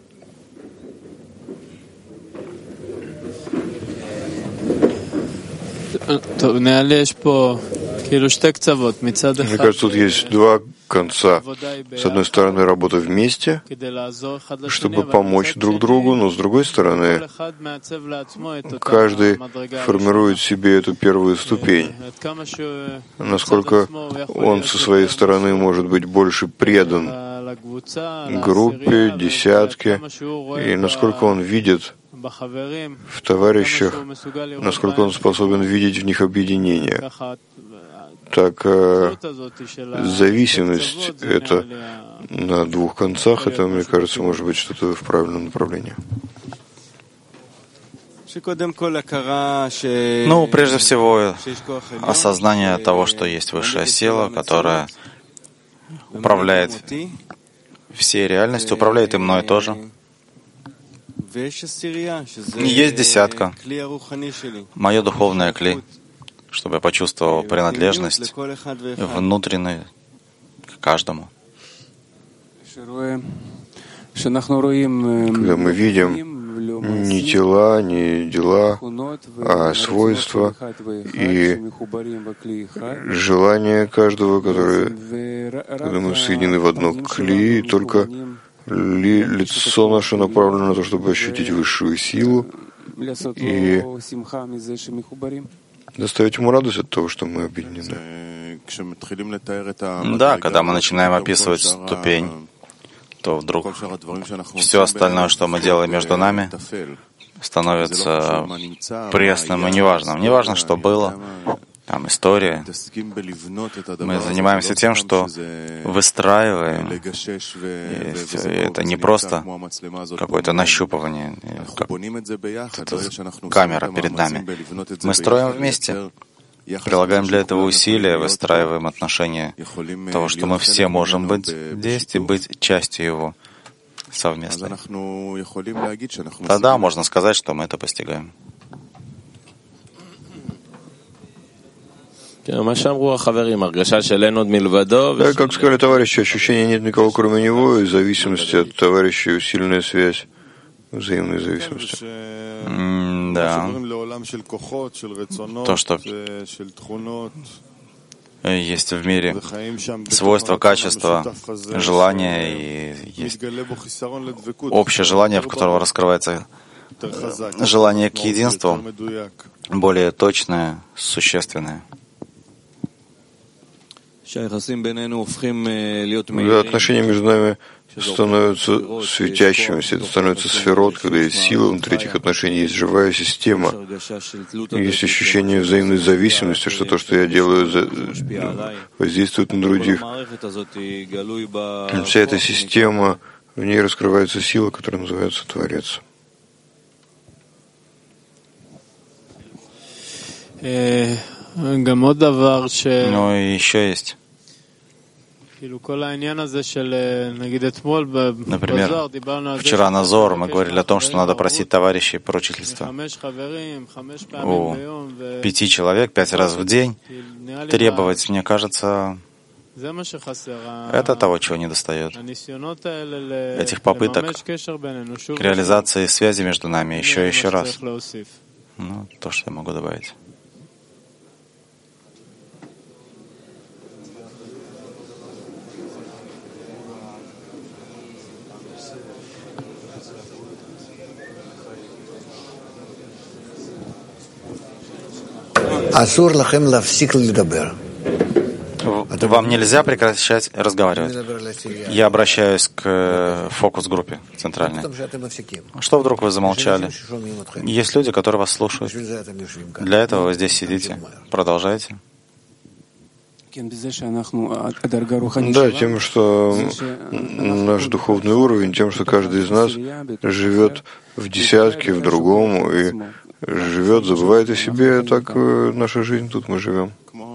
Мне кажется, тут есть два конца. С одной стороны, работа вместе, чтобы помочь друг другу, но с другой стороны, каждый формирует себе эту первую ступень. Насколько он со своей стороны может быть больше предан группе, десятке, и насколько он видит в товарищах, насколько он способен видеть в них объединение. Так зависимость это на двух концах, это, мне кажется, может быть что-то в правильном направлении. Ну, прежде всего, осознание того, что есть высшая сила, которая управляет всей реальностью, управляет и мной тоже. Есть десятка, мое духовное кли, чтобы я почувствовал принадлежность внутреннюю к каждому. Когда мы видим не тела, не дела, а свойства и желания каждого, когда мы соединены в одно кли, только лицо наше направлено на то, чтобы ощутить высшую силу и доставить ему радость от того, что мы объединены. Да, когда мы начинаем описывать ступень, то вдруг все остальное, что мы делаем между нами, становится пресным и неважным. Неважно, что было, там история. Мы занимаемся тем, что выстраиваем. И это не просто какое-то нащупывание, как камера перед нами. Мы строим вместе, прилагаем для этого усилия, выстраиваем отношения того, что мы все можем быть здесь и быть частью его совместно. Тогда можно сказать, что мы это постигаем. Да, как сказали товарищи, ощущения нет никого, кроме него, и зависимости от товарищей, усиленная связь, взаимной зависимости. Да. То, что есть в мире свойства, качества, желания, и есть общее желание, в котором раскрывается желание к единству, более точное, существенное. Когда отношения между нами становятся светящимися, это становится сферот, когда есть сила внутри этих отношений, есть живая система, есть ощущение взаимной зависимости, что то, что я делаю, воздействует на других. Вся эта система, в ней раскрывается сила, которая называется Творец. Ну и еще есть. Например, вчера на Зор мы говорили о том, что надо просить товарищей поручительства. У 5 человек 5 раз в день требовать, мне кажется, это того, чего не достает. Этих попыток к реализации связи между нами еще и еще раз. Ну, то, что я могу добавить. Вам нельзя прекращать разговаривать. Я обращаюсь к фокус-группе центральной. Что вдруг вы замолчали? Есть люди, которые вас слушают. Для этого вы здесь сидите. Продолжайте. Да, тем, что наш духовный уровень, тем, что каждый из нас живет в десятке, в другом, и живет, забывает о себе, так наша жизнь тут мы живем.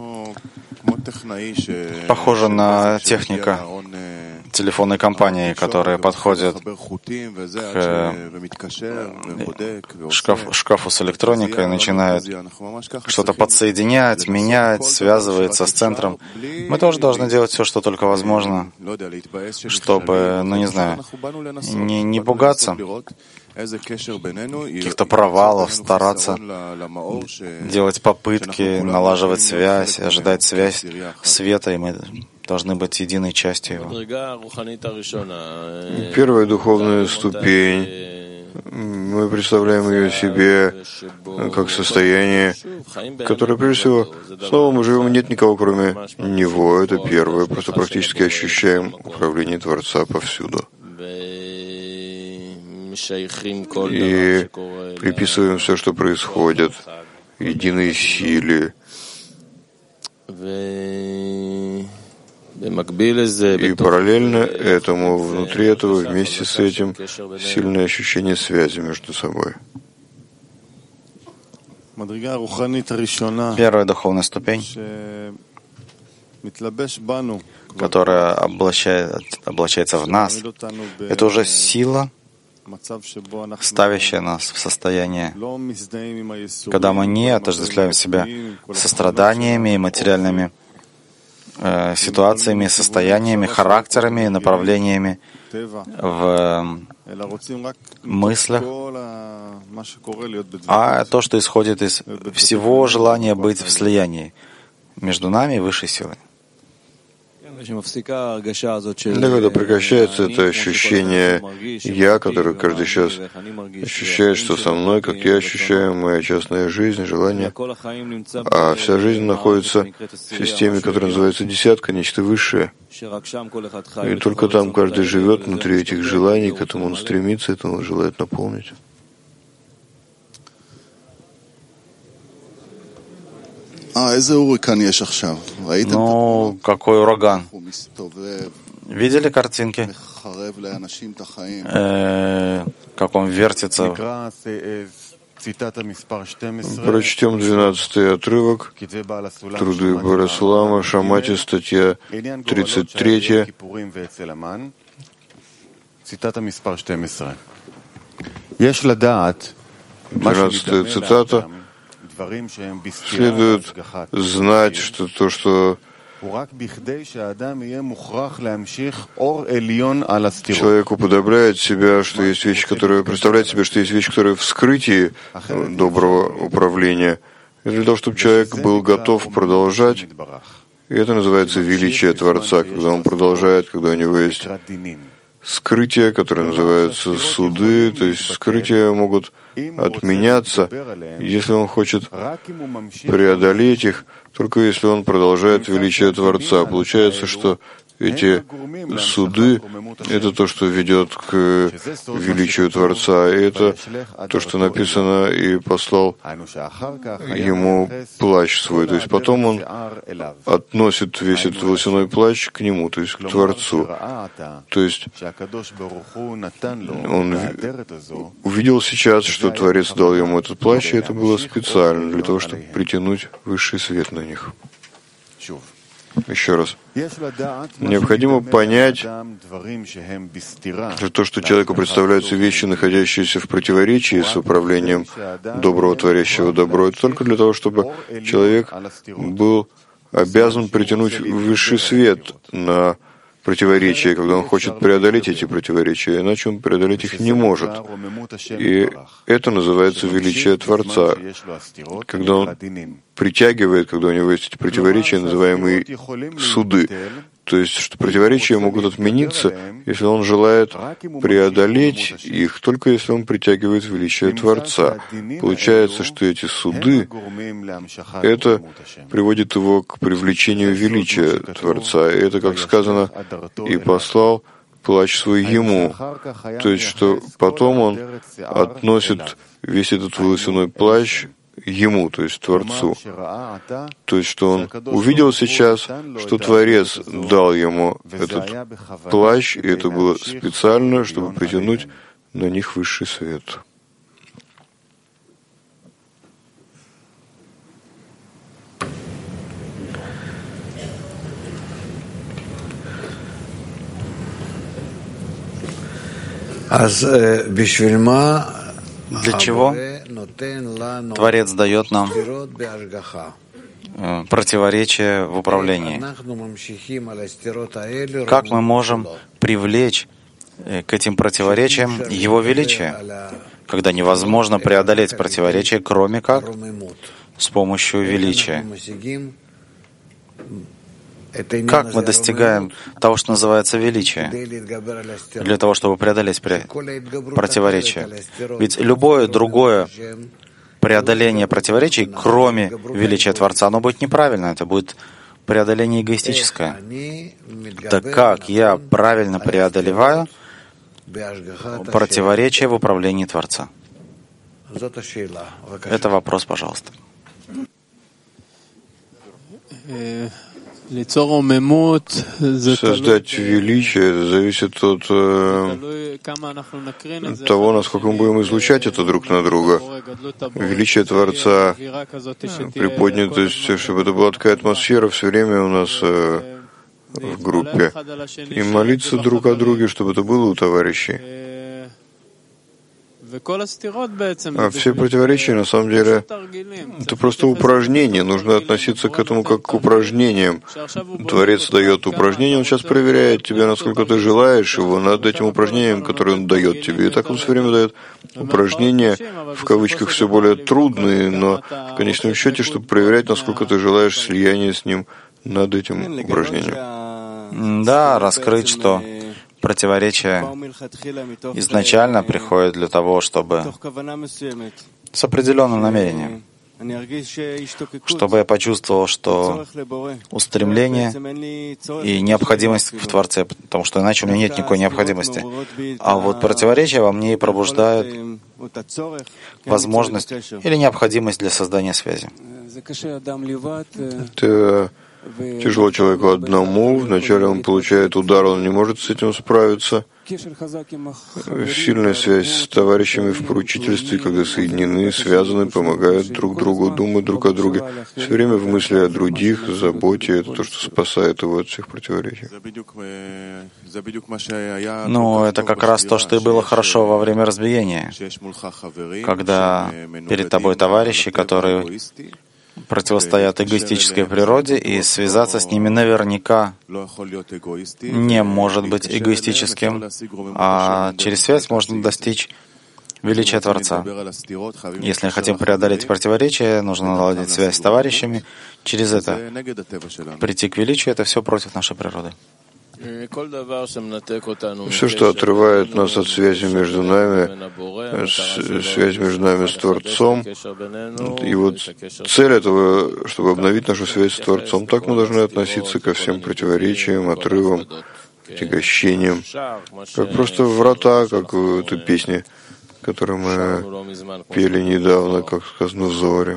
Похоже на техника телефонной компании, которая подходит к шкафу с электроникой и начинает что-то подсоединять, менять, связывается с центром. Мы тоже должны делать все, что только возможно, чтобы, не пугаться каких-то провалов, стараться делать попытки, налаживать связь, ожидать связь света, и мы должны быть единой частью его. Первая духовная ступень. Мы представляем ее себе как состояние, которое, прежде всего, снова мы живем, нет никого, кроме Него. Это первое. Просто практически ощущаем управление Творца повсюду. И приписываем все, что происходит, единой силе. И параллельно этому, внутри этого, вместе с этим, сильное ощущение связи между собой. Первая духовная ступень, которая облачается в нас, это уже сила, ставящая нас в состояние, когда мы не отождествляем себя со страданиями и материальными ситуациями, состояниями, характерами, направлениями в мыслях, а то, что исходит из всего желания быть в слиянии между нами и высшей силой. Когда прекращается это ощущение «я», которое каждый сейчас ощущает, что со мной, как я ощущаю, моя частная жизнь, желание, а вся жизнь находится в системе, которая называется десятка, нечто высшее. И только там каждый живет внутри этих желаний, к этому он стремится, это он желает наполнить. Ну, какой ураган. Видели картинки? Как он вертится. Прочтем 12-й отрывок. Труды Барасулама, Шамати, статья 33. 12-я цитата. Следует знать, что то, что человек уподобляет себя, что есть вещи, которые представляют себе, что есть вещи, которые в скрытии доброго управления, это для того, чтобы человек был готов продолжать. И это называется величие Творца, когда он продолжает, когда у него есть скрытия, которые называются суды, то есть скрытия могут отменяться, если он хочет преодолеть их, только если он продолжает величие Творца. Получается, что эти суды — это то, что ведет к величию Творца, и это то, что написано, и послал ему плащ свой. То есть потом он относит весь этот волосяной плащ к нему, то есть к Творцу. То есть он увидел сейчас, что Творец дал ему этот плащ, и это было специально для того, чтобы притянуть высший свет на них. Еще раз. Необходимо понять, что то, что человеку представляются вещи, находящиеся в противоречии с управлением доброго, творящего добро, это только для того, чтобы человек был обязан притянуть высший свет на противоречия, когда он хочет преодолеть эти противоречия, иначе он преодолеть их не может. И это называется величие Творца. Когда он притягивает, когда у него есть эти противоречия, называемые суды. То есть, что противоречия могут отмениться, если он желает преодолеть их, только если он притягивает величие Творца. Получается, что эти суды, это приводит его к привлечению величия Творца. И это, как сказано, и послал плащ свой ему. То есть, что потом он относит весь этот волосяной плащ, ему, то есть Творцу. То есть, что он увидел сейчас, что Творец дал ему этот плащ, и это было специально, чтобы притянуть на них высший свет. Для чего Творец дает нам противоречие в управлении? Как мы можем привлечь к этим противоречиям Его величие, когда невозможно преодолеть противоречие, кроме как с помощью величия? Как мы достигаем того, что называется величие, для того, чтобы преодолеть противоречие? Ведь любое другое преодоление противоречий, кроме величия Творца, оно будет неправильно, это будет преодоление эгоистическое. Так как я правильно преодолеваю противоречие в управлении Творца? Это вопрос, пожалуйста. Создать величие зависит от того, насколько мы будем излучать это друг на друга. Величие Творца, приподнятость, чтобы это была такая атмосфера все время у нас в группе. И молиться друг о друге, чтобы это было у товарищей. А все противоречия, на самом деле, это просто упражнение. Нужно относиться к этому как к упражнениям. Творец дает упражнение, он сейчас проверяет тебя, насколько ты желаешь его, над этим упражнением, которое он дает тебе. И так он все время дает упражнения, в кавычках, все более трудные, но в конечном счете, чтобы проверять, насколько ты желаешь слияния с ним над этим упражнением. Да, раскрыть, что противоречие изначально приходит для того, чтобы с определенным намерением, чтобы я почувствовал, что устремление и необходимость в Творце, потому что иначе у меня нет никакой необходимости. А вот противоречие во мне и пробуждает возможность или необходимость для создания связи. Это тяжело человеку одному. Вначале он получает удар, он не может с этим справиться. Сильная связь с товарищами в поручительстве, когда соединены, связаны, помогают друг другу, думают друг о друге. Все время в мысли о других, заботе, это то, что спасает его от всех противоречий. Ну, это как раз то, что и было хорошо во время разбиения, когда перед тобой товарищи, которые противостоят эгоистической природе, и связаться с ними наверняка не может быть эгоистическим, а через связь можно достичь величия Творца. Если хотим преодолеть противоречия, нужно наладить связь с товарищами. Через это прийти к величию — это все против нашей природы. Все, что отрывает нас от связи между нами, связь между нами с Творцом, и вот цель этого, чтобы обновить нашу связь с Творцом, так мы должны относиться ко всем противоречиям, отрывам, отягощениям, как просто врата, как в этой песне, которую мы пели недавно, как сказано в Зоре.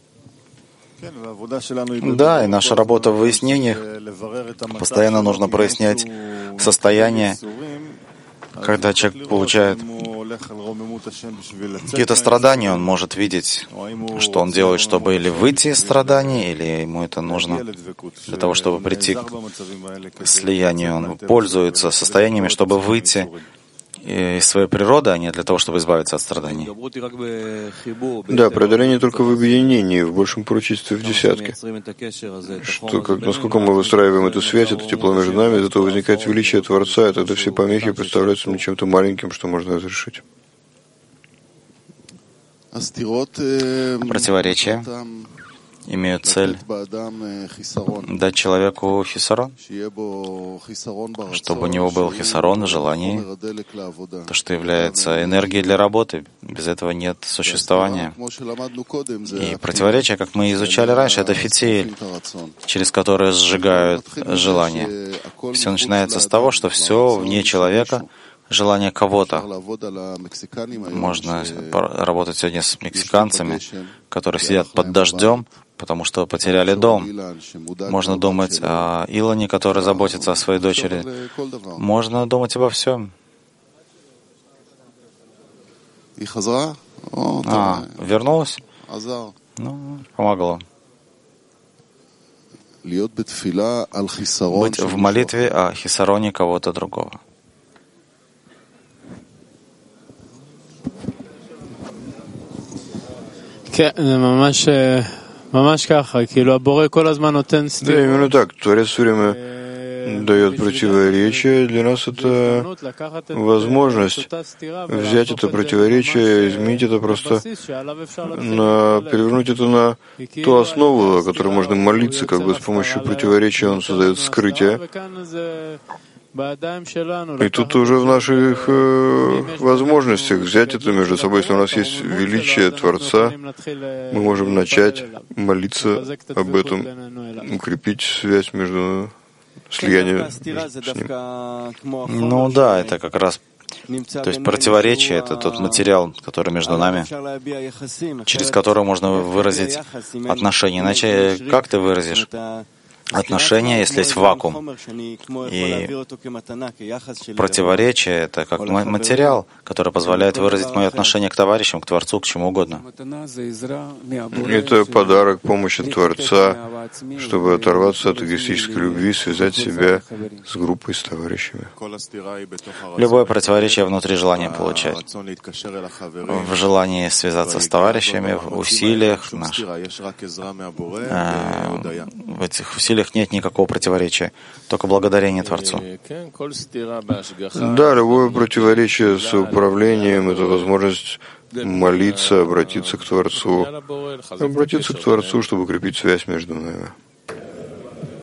Да, и наша работа в выяснениях. Постоянно нужно прояснять состояние, когда человек получает какие-то страдания, он может видеть, что он делает, чтобы или выйти из страданий, или ему это нужно для того, чтобы прийти к слиянию. Он пользуется состояниями, чтобы выйти из своей природы, а не для того, чтобы избавиться от страданий. Да, преодоление только в объединении, в большем поручительстве в десятке. Что, насколько мы выстраиваем эту связь, это тепло между нами, из этого возникает величие Творца, и тогда все помехи представляются мне чем-то маленьким, что можно разрешить. Противоречия имеют цель дать человеку хисарон, чтобы у него был хисарон в желании, то, что является энергией для работы. Без этого нет существования. И противоречия, как мы изучали раньше, это фитиль, через который сжигают желание. Все начинается с того, что все вне человека, желание кого-то. Можно работать сегодня с мексиканцами, которые сидят под дождем, потому что потеряли дом. Можно думать о Илоне, который заботится о своей дочери. Можно думать обо всем. Вернулась? Ну, помогло. Быть в молитве о хисароне кого-то другого. Да, именно так. Творец все время дает противоречие. Для нас это возможность взять это противоречие, изменить это просто, перевернуть это на ту основу, о которой можно молиться, как бы с помощью противоречия он создает скрытие. И тут уже в наших возможностях взять это между собой. Если у нас есть величие Творца, мы можем начать молиться об этом, укрепить связь между слияние с ним. Ну да, это как раз, то есть противоречие — это тот материал, который между нами, через который можно выразить отношения. Иначе как ты выразишь отношения, если есть вакуум? И противоречие — это как материал, который позволяет выразить мое отношение к товарищам, к Творцу, к чему угодно. Это подарок помощи Творца, чтобы оторваться от эгоистической любви, связать себя с группой, с товарищами. Любое противоречие внутри желания получать. В желании связаться с товарищами, в усилиях наших. В этих усилиях нет никакого противоречия, только благодарение Творцу. Да, любое противоречие с управлением — это возможность молиться, обратиться к Творцу, чтобы укрепить связь между нами.